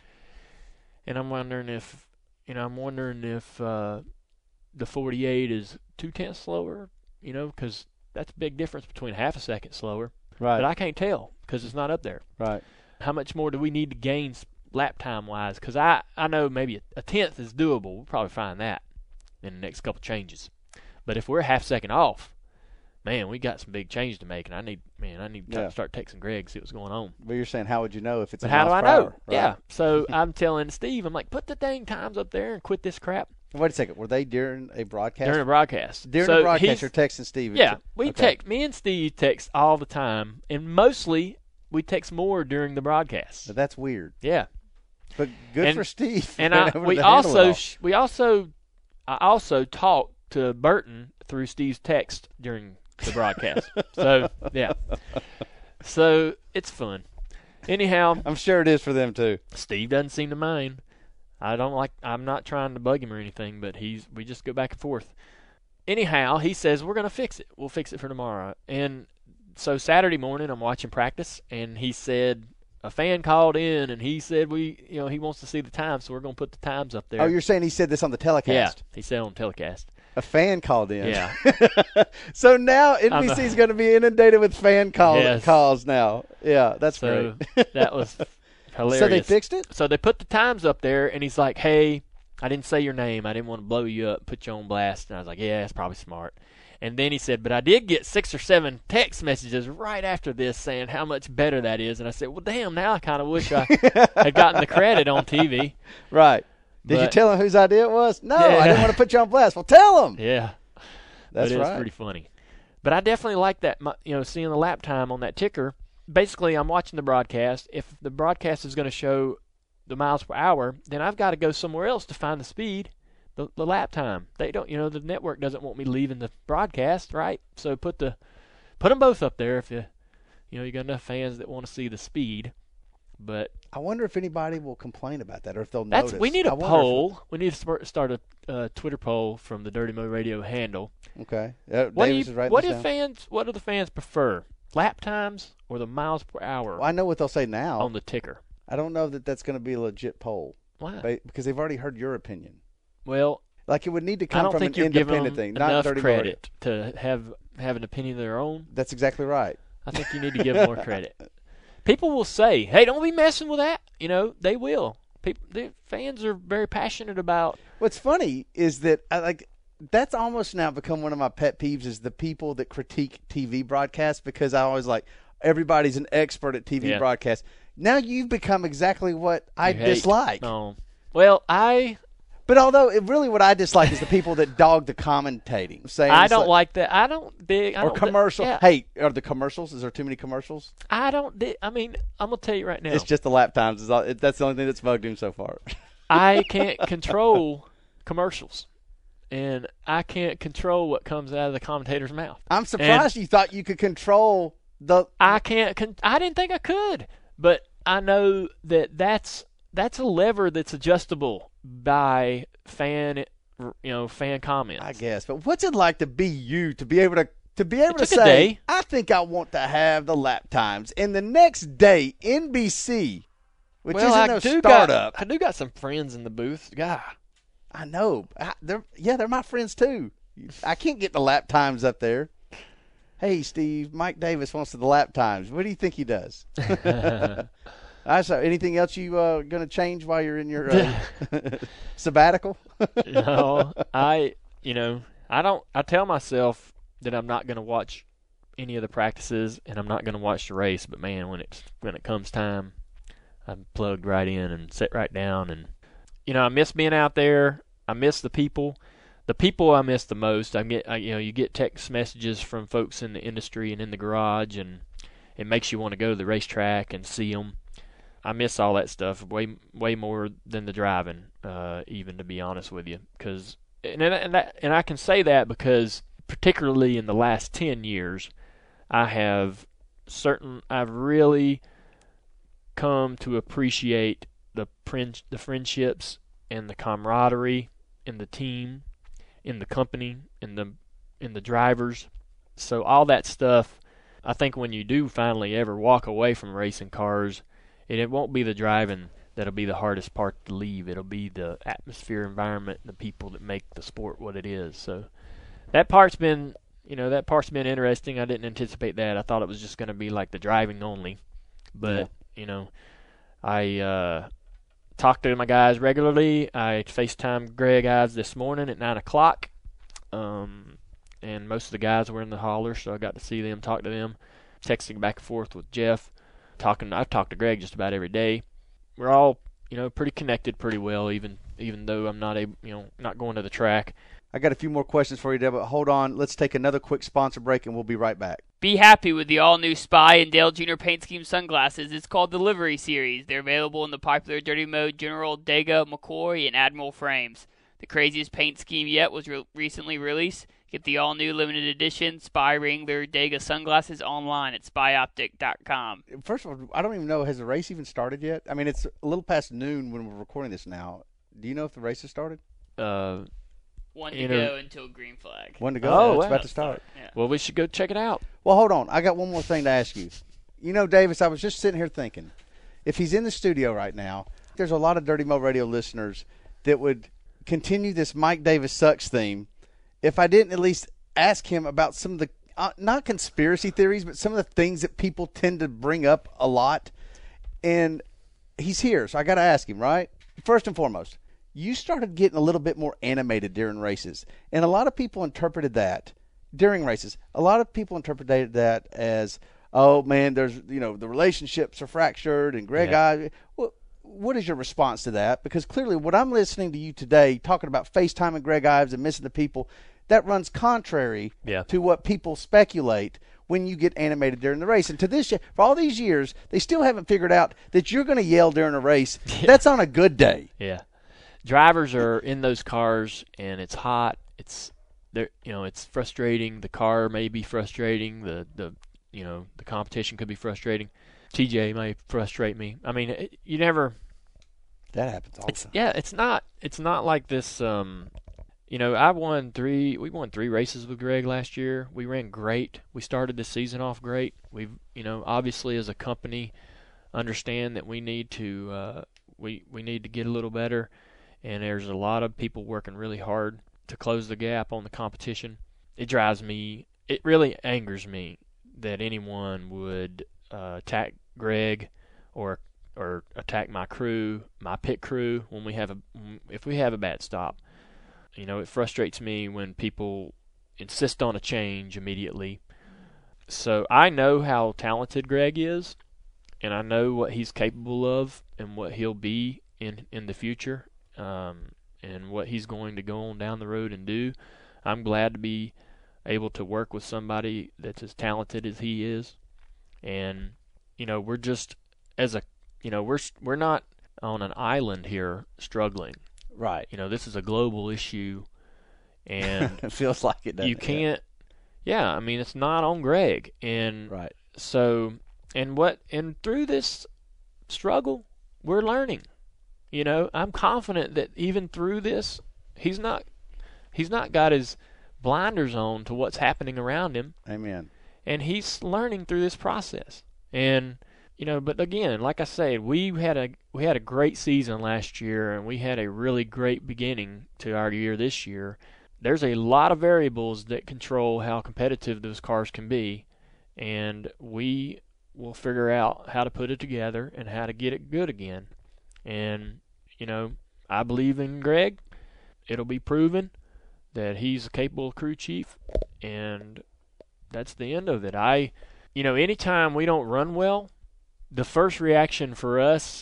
[SPEAKER 4] and I'm wondering if, you know, I'm wondering if uh, the forty-eight is two tenths slower, you know, because that's a big difference between half a second slower.
[SPEAKER 3] Right.
[SPEAKER 4] But I can't tell because it's not up there.
[SPEAKER 3] right.
[SPEAKER 4] How much more do we need to gain lap time wise? Because I, I know maybe a, a tenth is doable. We'll probably find that in the next couple changes. But if we're a half second off, man, we got some big changes to make, and I need man, I need to
[SPEAKER 3] Yeah.
[SPEAKER 4] start texting Greg, see what's going on.
[SPEAKER 3] But you're saying, how would you know if it's
[SPEAKER 4] But
[SPEAKER 3] a
[SPEAKER 4] how do I
[SPEAKER 3] miles per
[SPEAKER 4] know?
[SPEAKER 3] hour? Right.
[SPEAKER 4] Yeah. So I'm telling Steve, I'm like, put the dang times up there and quit this crap
[SPEAKER 3] Wait a second. Were they during a broadcast?
[SPEAKER 4] during a broadcast.
[SPEAKER 3] During
[SPEAKER 4] so
[SPEAKER 3] the broadcast,
[SPEAKER 4] he's-
[SPEAKER 3] you're texting Steve.
[SPEAKER 4] Yeah, we
[SPEAKER 3] Okay.
[SPEAKER 4] text. Me and Steve text all the time, and mostly we text more during the broadcast.
[SPEAKER 3] But that's weird.
[SPEAKER 4] Yeah.
[SPEAKER 3] But good
[SPEAKER 4] And-
[SPEAKER 3] for Steve.
[SPEAKER 4] And
[SPEAKER 3] being
[SPEAKER 4] I,
[SPEAKER 3] able
[SPEAKER 4] we
[SPEAKER 3] to handle it
[SPEAKER 4] also
[SPEAKER 3] all.
[SPEAKER 4] sh- we also I also talked to Burton through Steve's text during the broadcast. So yeah, so it's fun. Anyhow,
[SPEAKER 3] I'm sure it is for them too.
[SPEAKER 4] Steve doesn't seem to mind. I don't like. I'm not trying to bug him or anything, but he's we just go back and forth. Anyhow, he says we're gonna fix it. We'll fix it for tomorrow. And so Saturday morning, I'm watching practice, and he said a fan called in, and he said we, you know, he wants to see the times, so we're gonna put the times up there.
[SPEAKER 3] Oh, you're saying he said this on the
[SPEAKER 4] yeah,
[SPEAKER 3] telecast?
[SPEAKER 4] he said on telecast.
[SPEAKER 3] A fan called in.
[SPEAKER 4] Yeah.
[SPEAKER 3] So now N
[SPEAKER 4] I'm
[SPEAKER 3] B
[SPEAKER 4] a-
[SPEAKER 3] C is going to be inundated with fan call,
[SPEAKER 4] Yes.
[SPEAKER 3] calls now. Yeah, that's
[SPEAKER 4] So
[SPEAKER 3] great.
[SPEAKER 4] that was hilarious.
[SPEAKER 3] So they fixed it?
[SPEAKER 4] So they put the times up there, and he's like, "Hey, I didn't say your name. I didn't want to blow you up, put you on blast." And I was like, "Yeah, that's probably smart." And then he said, "But I did get six or seven text messages right after this saying how much better that is." And I said, "Well, damn, now I kind of wish I had gotten the credit on T V."
[SPEAKER 3] Right. Did you
[SPEAKER 4] But-
[SPEAKER 3] tell him whose idea it was? No,
[SPEAKER 4] Yeah.
[SPEAKER 3] I didn't want to put you on blast. Well, tell him.
[SPEAKER 4] Yeah,
[SPEAKER 3] That's
[SPEAKER 4] but it was
[SPEAKER 3] right.
[SPEAKER 4] pretty funny. But I definitely like that, mu- you know, seeing the lap time on that ticker. Basically, I'm watching the broadcast. If the broadcast is going to show the miles per hour, then I've got to go somewhere else to find the speed, the, the lap time. They don't, you know, the network doesn't want me leaving the broadcast, right? So put the put them both up there if you, you know, you got enough fans that want to see the speed. But
[SPEAKER 3] I wonder if anybody will complain about that or if they'll
[SPEAKER 4] that's
[SPEAKER 3] notice.
[SPEAKER 4] we need
[SPEAKER 3] I
[SPEAKER 4] a
[SPEAKER 3] wonder if-
[SPEAKER 4] poll. We need to spur- start a uh, Twitter poll from the Dirty Mo Radio handle.
[SPEAKER 3] Okay. Uh,
[SPEAKER 4] What do
[SPEAKER 3] Davis
[SPEAKER 4] you,
[SPEAKER 3] is writing
[SPEAKER 4] what
[SPEAKER 3] this
[SPEAKER 4] do
[SPEAKER 3] down.
[SPEAKER 4] fans what do the fans prefer? Lap times or the miles per hour
[SPEAKER 3] Well, I know what they'll say now.
[SPEAKER 4] on the ticker?
[SPEAKER 3] I don't know that that's going to be a legit poll
[SPEAKER 4] Why?
[SPEAKER 3] ba- because they've already heard your opinion.
[SPEAKER 4] Well,
[SPEAKER 3] Like it would need to
[SPEAKER 4] I
[SPEAKER 3] come
[SPEAKER 4] don't
[SPEAKER 3] from
[SPEAKER 4] think
[SPEAKER 3] an
[SPEAKER 4] you're giving
[SPEAKER 3] independent
[SPEAKER 4] them
[SPEAKER 3] thing, not
[SPEAKER 4] enough
[SPEAKER 3] Dirty Mo Radio.
[SPEAKER 4] credit to have have an opinion of their own.
[SPEAKER 3] That's exactly right.
[SPEAKER 4] I think you need to give more credit people will say, "Hey, don't be messing with that." You know, they will. People, the fans are very passionate about.
[SPEAKER 3] What's funny is that I like that's almost now become one of my pet peeves is the people that critique T V broadcasts because I always like everybody's an expert at T V
[SPEAKER 4] Yeah.
[SPEAKER 3] broadcasts. Now you've become exactly what I
[SPEAKER 4] you hate.
[SPEAKER 3] dislike.
[SPEAKER 4] No. Well, I
[SPEAKER 3] But although it really what I dislike is the people that dog the commentating. Saying
[SPEAKER 4] I
[SPEAKER 3] it's
[SPEAKER 4] don't like that. I don't dig. I
[SPEAKER 3] or
[SPEAKER 4] don't,
[SPEAKER 3] commercial.
[SPEAKER 4] Yeah,
[SPEAKER 3] Hey, are the commercials? Is there too many commercials?
[SPEAKER 4] I don't dig. I mean, I'm gonna tell you right now.
[SPEAKER 3] It's just the lap times. Is all, it, that's the only thing that's bugged him so far.
[SPEAKER 4] I can't control commercials, and I can't control what comes out of the commentator's mouth.
[SPEAKER 3] I'm surprised you thought you could control the.
[SPEAKER 4] I can't. Con- I didn't think I could, but I know that that's that's a lever that's adjustable by fan, you know, fan comments.
[SPEAKER 3] I guess, but what's it like to be you to be able to to be able
[SPEAKER 4] It
[SPEAKER 3] to
[SPEAKER 4] took a
[SPEAKER 3] say,
[SPEAKER 4] day.
[SPEAKER 3] I think I want to have the lap times, and the next day N B C, which
[SPEAKER 4] well,
[SPEAKER 3] isn't
[SPEAKER 4] I
[SPEAKER 3] no
[SPEAKER 4] do
[SPEAKER 3] startup.
[SPEAKER 4] got I do got some friends in the booth. God,
[SPEAKER 3] I know. I, they're yeah, they're my friends too. I can't get the lap times up there. Hey, Steve, Mike Davis wants the lap times. What do you think he does? I saw anything else you uh, going to change while you're in your uh, sabbatical?
[SPEAKER 4] no, I you know I don't. I tell myself that I'm not going to watch any of the practices and I'm not going to watch the race. But man, when it's when it comes time, I'm plugged right in and sit right down. And you know, I miss being out there. I miss the people. The people I miss the most. I get I, you know you get text messages from folks in the industry and in the garage, and it makes you want to go to the racetrack and see them. I miss all that stuff way way more than the driving, uh, even to be honest with you. Because and and, that, and I can say that because particularly in the last ten years, I have certain I've really come to appreciate the friend, the friendships and the camaraderie in the team, in the company, in the in the drivers. So all that stuff, I think when you do finally ever walk away from racing cars, it, it won't be the driving that'll be the hardest part to leave. It'll be the atmosphere, environment, and the people that make the sport what it is. So that part's been, you know, that part's been interesting. I didn't anticipate that. I thought it was just going to be like the driving only. But, yeah. you know, I uh, talk to my guys regularly. I FaceTime Greg Ives this morning at nine o'clock. Um, and most of the guys were in the hauler, so I got to see them, talk to them, texting back and forth with Jeff. Talking, I've talked to Greg just about every day. We're all, you know, pretty connected pretty well, even even though I'm not able, you know, not going to the track.
[SPEAKER 3] I got a few more questions for you, Deb, but hold on. Let's take another quick sponsor break, and we'll be right back.
[SPEAKER 5] Be happy with the all-new Spy and Dale Junior Paint Scheme sunglasses. It's called the Livery Series. They're available in the popular Dirty Mode General, Dega, McCoy, and Admiral frames. The craziest paint scheme yet was re- recently released. Get the all-new limited edition Spy Wrangler Dega sunglasses online at spy optic dot com.
[SPEAKER 3] First of all, I don't even know, has the race even started yet? I mean, it's a little past noon when we're recording this now. Do you know if the race has started?
[SPEAKER 4] Uh,
[SPEAKER 5] One to
[SPEAKER 4] Inter-
[SPEAKER 5] go until green flag.
[SPEAKER 3] One to go?
[SPEAKER 4] Oh,
[SPEAKER 3] it's
[SPEAKER 4] wow.
[SPEAKER 3] about to start.
[SPEAKER 5] Yeah.
[SPEAKER 4] well, we should go check it out.
[SPEAKER 3] Well, hold on. I got one more thing to ask you. You know, Davis, I was just sitting here thinking, if he's in the studio right now, there's a lot of Dirty Mo Radio listeners that would continue this Mike Davis Sucks theme if I didn't at least ask him about some of the, uh, not conspiracy theories, but some of the things that people tend to bring up a lot. And he's here, so I got to ask him, right? First and foremost, you started getting a little bit more animated during races. And a lot of people interpreted that during races. A lot of people interpreted that as, oh, man, there's, you know, the relationships are fractured and Greg,
[SPEAKER 4] Yeah.
[SPEAKER 3] I, well, what is your response to that? Because clearly what I'm listening to you today, talking about FaceTiming Greg Ives and missing the people, that runs contrary
[SPEAKER 4] Yeah.
[SPEAKER 3] to what people speculate when you get animated during the race. And to this, for all these years, they still haven't figured out that you're going to yell during a race.
[SPEAKER 4] Yeah.
[SPEAKER 3] That's on a good day.
[SPEAKER 4] Yeah, drivers are in those cars and it's hot. It's there, you know, it's frustrating. The car may be frustrating. The the you know the competition could be frustrating. T J may frustrate me. I mean, it, you never.
[SPEAKER 3] That happens all the
[SPEAKER 4] It's
[SPEAKER 3] time.
[SPEAKER 4] yeah. It's not. It's not like this. Um, you know, I won three. We won three races with Greg last year. We ran great. We started this season off great. We've, you know, obviously as a company, understand that we need to uh, we we need to get a little better. And there's a lot of people working really hard to close the gap on the competition. It drives me. It really angers me that anyone would uh, attack Greg or or attack my crew, my pit crew when we have a if we have a bad stop. You know, it frustrates me when people insist on a change immediately. So I know how talented Greg is, and I know what he's capable of and what he'll be in in the future, um, and what he's going to go on down the road and do. I'm glad to be able to work with somebody that's as talented as he is. And you know, we're just as a you know we're we're not on an island here struggling.
[SPEAKER 3] Right.
[SPEAKER 4] You know, this is a global issue, and
[SPEAKER 3] it feels like it. Doesn't
[SPEAKER 4] you
[SPEAKER 3] it?
[SPEAKER 4] can't. Yeah, I mean, it's not on Greg, and
[SPEAKER 3] Right.
[SPEAKER 4] so and what and through this struggle, we're learning. You know, I'm confident that even through this, he's not he's not got his blinders on to what's happening around him.
[SPEAKER 3] Amen.
[SPEAKER 4] And he's learning through this process. And you know, but again, like I said, we had a we had a great season last year, and we had a really great beginning to our year this year. There's a lot of variables that control how competitive those cars can be, and we will figure out how to put it together and how to get it good again. And you know, I believe in Greg. It'll be proven that he's a capable crew chief, and that's the end of it. I, you know, anytime we don't run well, the first reaction for us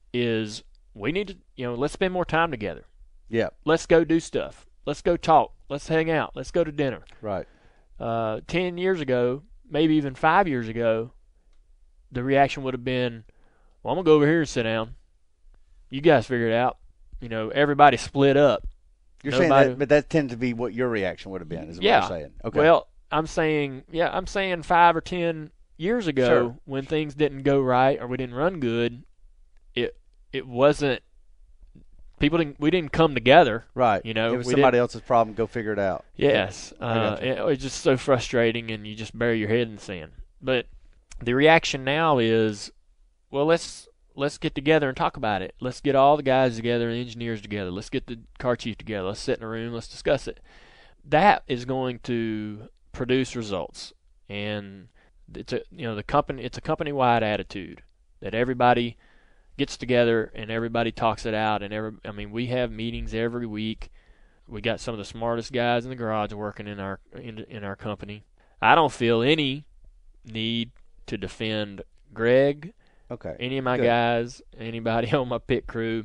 [SPEAKER 4] is we need to, you know, let's spend more time together.
[SPEAKER 3] Yeah.
[SPEAKER 4] Let's go do stuff. Let's go talk. Let's hang out. Let's go to dinner.
[SPEAKER 3] Right.
[SPEAKER 4] Uh, ten years ago, maybe even five years ago, the reaction would have been, well, I'm going to go over here and sit down. You guys figure it out. You know, everybody split up.
[SPEAKER 3] You're
[SPEAKER 4] Nobody,
[SPEAKER 3] saying that, but that tends to be what your reaction would have been, is what
[SPEAKER 4] yeah.
[SPEAKER 3] you're saying. Okay.
[SPEAKER 4] Well, I'm saying, yeah, I'm saying five or ten years ago,
[SPEAKER 3] Sure.
[SPEAKER 4] when things didn't go right or we didn't run good, it it wasn't. People didn't. We didn't come together.
[SPEAKER 3] Right.
[SPEAKER 4] You know,
[SPEAKER 3] it was
[SPEAKER 4] we
[SPEAKER 3] somebody
[SPEAKER 4] didn't-
[SPEAKER 3] else's problem. Go figure it out.
[SPEAKER 4] Yes,
[SPEAKER 3] I
[SPEAKER 4] uh,
[SPEAKER 3] gotcha.
[SPEAKER 4] it was just so frustrating, and you just bury your head in the sand. But the reaction now is, well, let's let's get together and talk about it. Let's get all the guys together, the engineers together. Let's get the car chief together. Let's sit in a room. Let's discuss it. That is going to produce results, and it's a you know the company. It's a company-wide attitude that everybody gets together and everybody talks it out. And every I mean, we have meetings every week. We got some of the smartest guys in the garage working in our in, in our company. I don't feel any need to defend Greg,
[SPEAKER 3] Okay.
[SPEAKER 4] any of my
[SPEAKER 3] Good.
[SPEAKER 4] guys, anybody on my pit crew.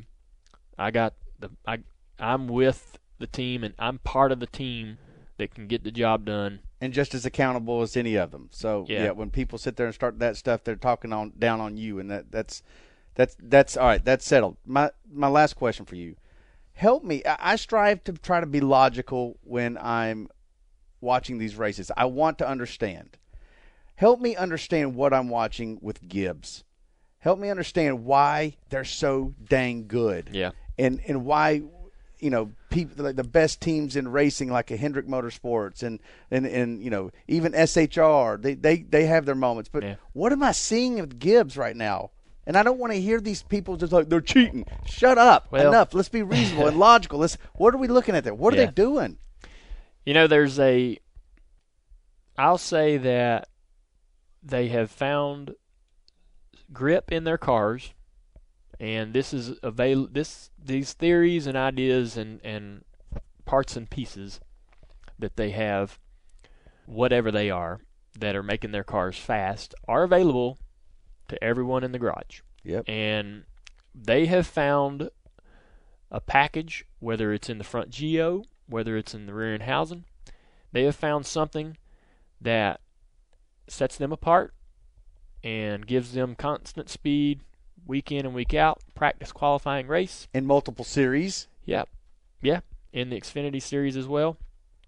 [SPEAKER 4] I got the I I'm with the team, and I'm part of the team that can get the job done.
[SPEAKER 3] And just as accountable as any of them. So
[SPEAKER 4] Yeah.
[SPEAKER 3] yeah, when people sit there and start that stuff, they're talking on down on you, and that that's that's that's all right. That's settled. My my last question for you. Help me. I, I strive to try to be logical when I'm watching these races. I want to understand. Help me understand what I'm watching with Gibbs. Help me understand why they're so dang good.
[SPEAKER 4] Yeah.
[SPEAKER 3] And and why, you know, people like the best teams in racing, like a Hendrick Motorsports and, and, and you know, even S H R, they, they, they have their moments. But
[SPEAKER 4] Yeah.
[SPEAKER 3] what am I seeing with Gibbs right now? And I don't want to hear these people just like, they're cheating. Shut up.
[SPEAKER 4] Well-
[SPEAKER 3] Enough. Let's be reasonable and logical. Let's. What are we looking at there? What are
[SPEAKER 4] Yeah.
[SPEAKER 3] they doing?
[SPEAKER 4] You know, there's a I'll say that they have found grip in their cars, and this is avail this these theories and ideas and, and parts and pieces that they have, whatever they are, that are making their cars fast, are available to everyone in the garage.
[SPEAKER 3] Yep.
[SPEAKER 4] And they have found a package, whether it's in the front Geo, whether it's in the rear end housing, they have found something that sets them apart and gives them constant speed week in and week out, practice, qualifying, race.
[SPEAKER 3] In multiple series.
[SPEAKER 4] Yeah, yeah, in the Xfinity series as well.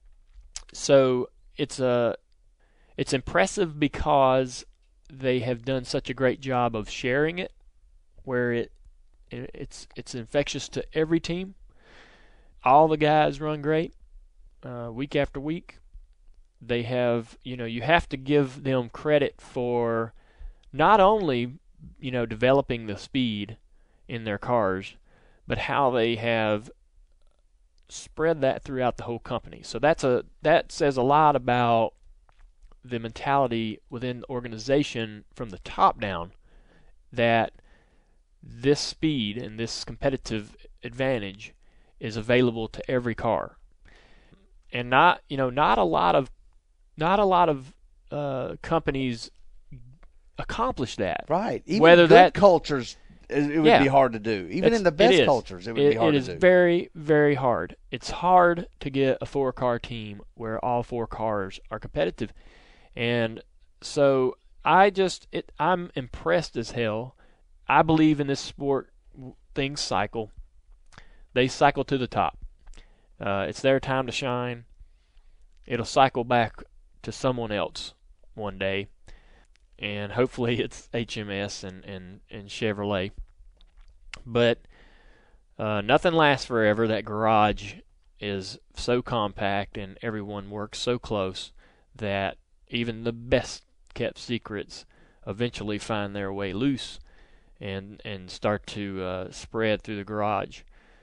[SPEAKER 4] So it's a, it's impressive because they have done such a great job of sharing it, where it, it it's it's infectious to every team. All the guys run great, uh, week after week. They have, you know, you have to give them credit for not only, you know, developing the speed in their cars, but how they have spread that throughout the whole company. So that's a that says a lot about the mentality within the organization from the top down, that this speed and this competitive advantage is available to every car, and not you know not a lot of not a lot of uh, companies accomplish that.
[SPEAKER 3] Right. Even
[SPEAKER 4] Whether
[SPEAKER 3] good
[SPEAKER 4] that
[SPEAKER 3] cultures, it would
[SPEAKER 4] Yeah.
[SPEAKER 3] be hard to do. Even
[SPEAKER 4] It's-
[SPEAKER 3] in the
[SPEAKER 4] it
[SPEAKER 3] best
[SPEAKER 4] is.
[SPEAKER 3] cultures, it would
[SPEAKER 4] It-
[SPEAKER 3] be hard
[SPEAKER 4] it
[SPEAKER 3] to
[SPEAKER 4] is
[SPEAKER 3] do.
[SPEAKER 4] very, very hard. It's hard to get a four-car team where all four cars are competitive, and so I just it, I'm impressed as hell. I believe in this sport. Things cycle. They cycle to the top. Uh, it's their time to shine. It'll cycle back to someone else one day, and hopefully it's H M S and, and, and Chevrolet. But uh, nothing lasts forever. That garage is so compact and everyone works so close that even the best kept secrets eventually find their way loose and and start to uh, spread through the garage.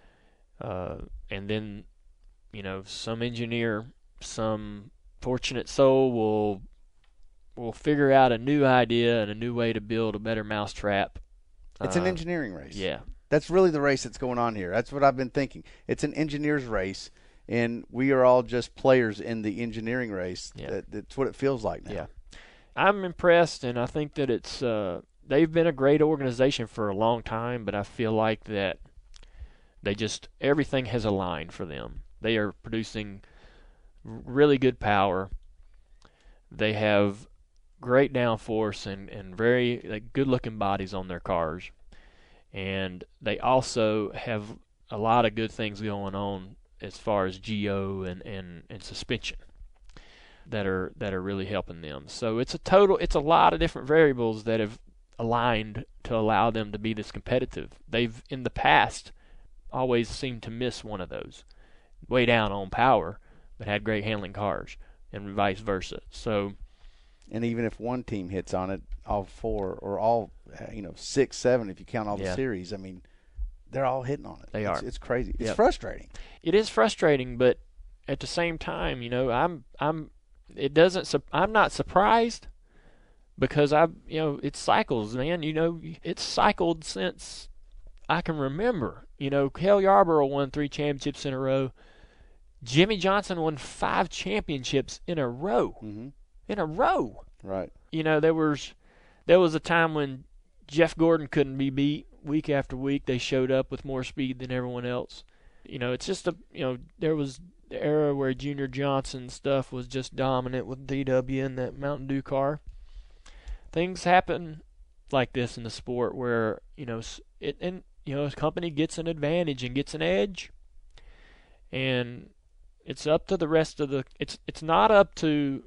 [SPEAKER 4] Uh, and then, you know, some engineer, some fortunate soul will will figure out a new idea and a new way to build a better mousetrap.
[SPEAKER 3] It's an
[SPEAKER 4] Uh,
[SPEAKER 3] engineering race.
[SPEAKER 4] Yeah.
[SPEAKER 3] That's really the race that's going on here. That's what I've been thinking. It's an engineer's race, and we are all just players in the engineering race.
[SPEAKER 4] Yeah.
[SPEAKER 3] That, that's what it feels like now.
[SPEAKER 4] Yeah. I'm impressed, and I think that it's uh, they've been a great organization for a long time, but I feel like that they just everything has aligned for them. They are producing really good power. They have great downforce and, and very like, good-looking bodies on their cars. And they also have a lot of good things going on as far as G O and, and, and suspension that are that are really helping them. So it's a total it's a lot of different variables that have aligned to allow them to be this competitive. They've in the past always seemed to miss one of those. Way down on power, but had great handling cars, and vice versa. So
[SPEAKER 3] And even if one team hits on it, all four or all, uh, you know, six, seven, if you count all the
[SPEAKER 4] Yeah.
[SPEAKER 3] series, I mean, they're all hitting on it.
[SPEAKER 4] They
[SPEAKER 3] it's,
[SPEAKER 4] are.
[SPEAKER 3] It's crazy. It's
[SPEAKER 4] Yep.
[SPEAKER 3] frustrating.
[SPEAKER 4] it is frustrating, but at the same time, you know, I'm I'm it doesn't su- I'm not surprised because I you know it cycles, man. You know, it's cycled since I can remember. You know, Cale Yarborough won three championships in a row. Jimmy Johnson won five championships in a row.
[SPEAKER 3] Mm-hmm.
[SPEAKER 4] In a row.
[SPEAKER 3] Right.
[SPEAKER 4] You know, there was there was a time when Jeff Gordon couldn't be beat week after week. They showed up with more speed than everyone else. You know, it's just a you know there was the era where Junior Johnson stuff was just dominant with D W and that Mountain Dew car. Things happen like this in the sport where you know it and you know a company gets an advantage and gets an edge, and it's up to the rest of the. It's it's not up to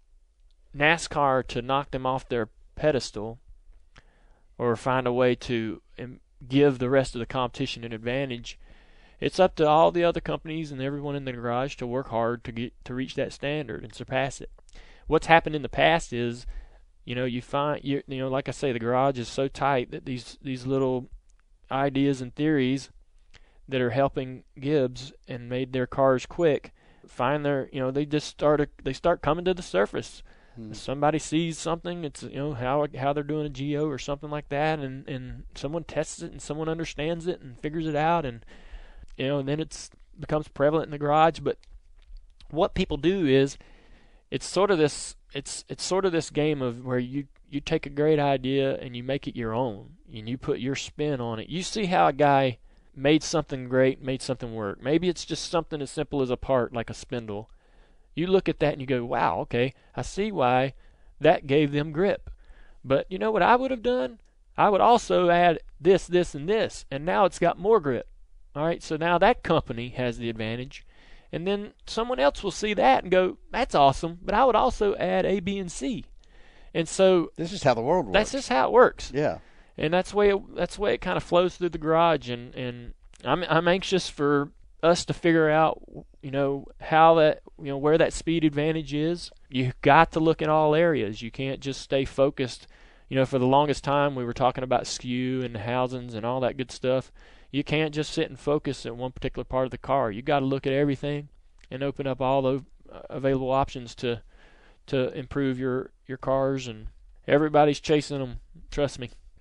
[SPEAKER 4] NASCAR to knock them off their pedestal or find a way to um, give the rest of the competition an advantage. It's up to all the other companies and everyone in the garage to work hard to get to reach that standard and surpass it. What's happened in the past is, you know, you find you you know, like I say, the garage is so tight that these these little ideas and theories that are helping Gibbs and made their cars quick find their you know they just start they start coming to the surface.
[SPEAKER 3] Hmm.
[SPEAKER 4] Somebody sees something, it's you know how how they're doing a G O or something like that, and and someone tests it and someone understands it and figures it out, and you know and then it's becomes prevalent in the garage. But what people do is it's sort of this it's it's sort of this game of where you you take a great idea and you make it your own and you put your spin on it. You see how a guy made something great, made something work. Maybe it's just something as simple as a part like a spindle. You look at that and you go, wow, okay, I see why that gave them grip. But you know what I would have done? I would also add this, this, and this, and now it's got more grip. All right, so now that company has the advantage. And then someone else will see that and go, that's awesome, but I would also add A, B, and C. And so
[SPEAKER 3] This is how the world works.
[SPEAKER 4] that's just how it works.
[SPEAKER 3] Yeah.
[SPEAKER 4] And that's the way it, that's the way it kind of flows through the garage. And, and I'm I'm anxious for us to figure out, you know, how that, you know, where that speed advantage is. You've got to look at all areas. You can't just stay focused. You know, for the longest time we were talking about skew and housings and all that good stuff. You can't just sit and focus at one particular part of the car. You got to look at everything and open up all the available options to to improve your your cars. And everybody's chasing them. Trust me.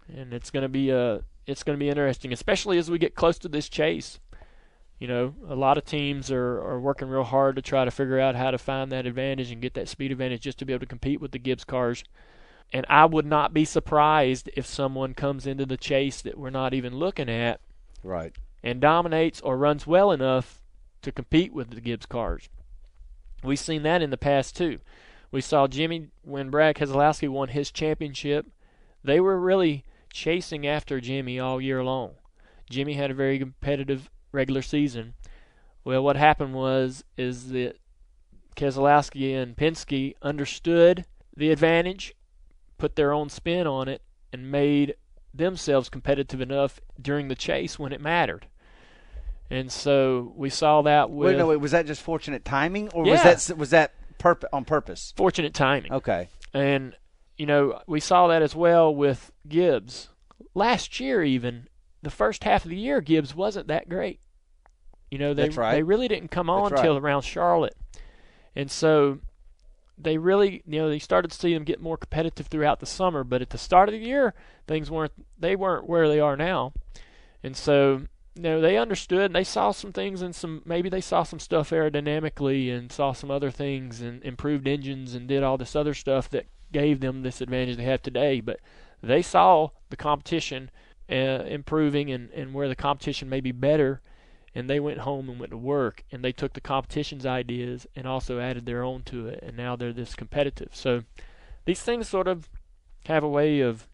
[SPEAKER 4] and it's going to be a it's going to be interesting, especially as we get close to this chase. You know, a lot of teams are, are working real hard to try to figure out how to find that advantage and get that speed advantage just to be able to compete with the Gibbs cars. And I would not be surprised if someone comes into the chase that we're not even looking at,
[SPEAKER 3] right,
[SPEAKER 4] and dominates or runs well enough to compete with the Gibbs cars. We've seen that in the past too. We saw Jimmy, when Brad Keselowski won his championship, they were really chasing after Jimmy all year long. Jimmy had a very competitive regular season. Well, what happened was is that Keselowski and Penske understood the advantage, put their own spin on it, and made themselves competitive enough during the chase when it mattered. And so we saw that with...
[SPEAKER 3] Wait, no, wait, was that just fortunate timing, or
[SPEAKER 4] Yeah.
[SPEAKER 3] was that was that purpo- on purpose?
[SPEAKER 4] Fortunate timing.
[SPEAKER 3] Okay.
[SPEAKER 4] And, you know, we saw that as well with Gibbs. Last year even, the first half of the year, Gibbs wasn't that great. You know, they
[SPEAKER 3] That's right.
[SPEAKER 4] they really didn't come on
[SPEAKER 3] That's right.
[SPEAKER 4] until around Charlotte. And so they really, you know, they started to see them get more competitive throughout the summer, but at the start of the year, things weren't, they weren't where they are now. And so, you know, they understood, and they saw some things and some, maybe they saw some stuff aerodynamically and saw some other things and improved engines and did all this other stuff that gave them this advantage they have today. But they saw the competition uh, improving and, and where the competition may be better, and they went home and went to work, and they took the competition's ideas and also added their own to it, and now they're this competitive. So these things sort of have a way of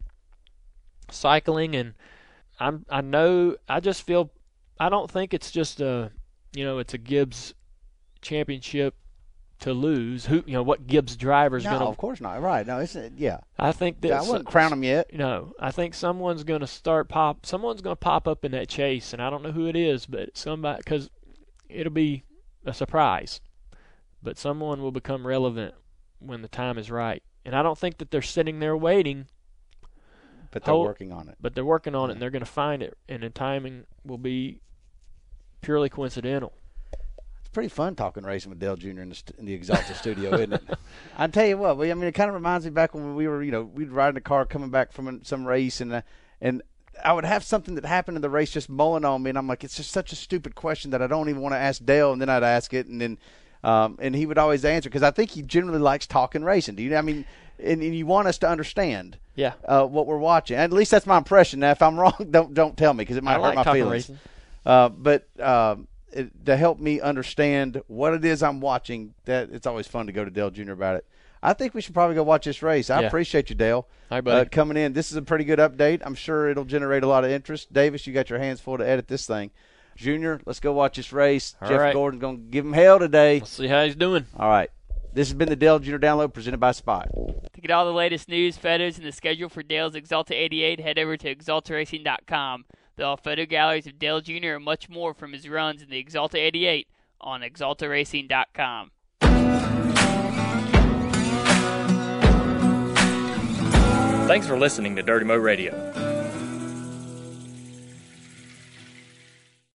[SPEAKER 4] cycling, and I'm, I know, I just feel, I don't think it's just a, you know, it's a Gibbs championship to lose. Who, you know, what Gibbs driver's
[SPEAKER 3] No,
[SPEAKER 4] going to.
[SPEAKER 3] of course not. Right. No, it's yeah.
[SPEAKER 4] I think that.
[SPEAKER 3] Yeah, I wouldn't crown them yet.
[SPEAKER 4] No, I think someone's going to start pop. Someone's going to pop up in that chase, and I don't know who it is, but somebody, because it'll be a surprise. But someone will become relevant when the time is right, and I don't think that they're sitting there waiting.
[SPEAKER 3] But they're
[SPEAKER 4] Hold-
[SPEAKER 3] working on it.
[SPEAKER 4] But they're working on it, and they're going to find it, and the timing will be purely coincidental.
[SPEAKER 3] It's pretty fun talking racing with Dale Junior in the, st- in the Exalta studio, isn't it? I tell you what, we, I mean, it kind of reminds me back when we were, you know, we'd ride in a car coming back from a, some race, and uh, and I would have something that happened in the race just mulling on me, and I'm like, it's just such a stupid question that I don't even want to ask Dale, and then I'd ask it, and then um, and he would always answer, because I think he generally likes talking racing. Do you? I mean, and, and you want us to understand.
[SPEAKER 4] Yeah.
[SPEAKER 3] Uh, what we're watching. At least that's my impression. Now, if I'm wrong, don't don't tell me, because it might
[SPEAKER 4] I
[SPEAKER 3] hurt
[SPEAKER 4] like
[SPEAKER 3] my
[SPEAKER 4] talking
[SPEAKER 3] feelings.
[SPEAKER 4] racing.
[SPEAKER 3] Uh, but um, it, to help me understand what it is I'm watching, that it's always fun to go to Dale Junior about it. I think we should probably go watch this race. I
[SPEAKER 4] Yeah.
[SPEAKER 3] appreciate you, Dale,
[SPEAKER 4] Hi, buddy.
[SPEAKER 3] uh, coming in. This is a pretty good update. I'm sure it'll generate a lot of interest. Davis, you got your hands full to edit this thing. Junior, let's go watch this race.
[SPEAKER 4] All
[SPEAKER 3] Jeff
[SPEAKER 4] right.
[SPEAKER 3] Gordon's going to give him hell today.
[SPEAKER 4] Let's see how he's doing.
[SPEAKER 3] All right. This has been the Dale Junior Download presented by Spot.
[SPEAKER 5] To get all the latest news, photos, and the schedule for Dale's Exalta eighty-eight, head over to exalta racing dot com. They'll have photo galleries of Dale Junior and much more from his runs in the Exalta eighty-eight on exalta racing dot com.
[SPEAKER 2] Thanks for listening to Dirty Mo Radio.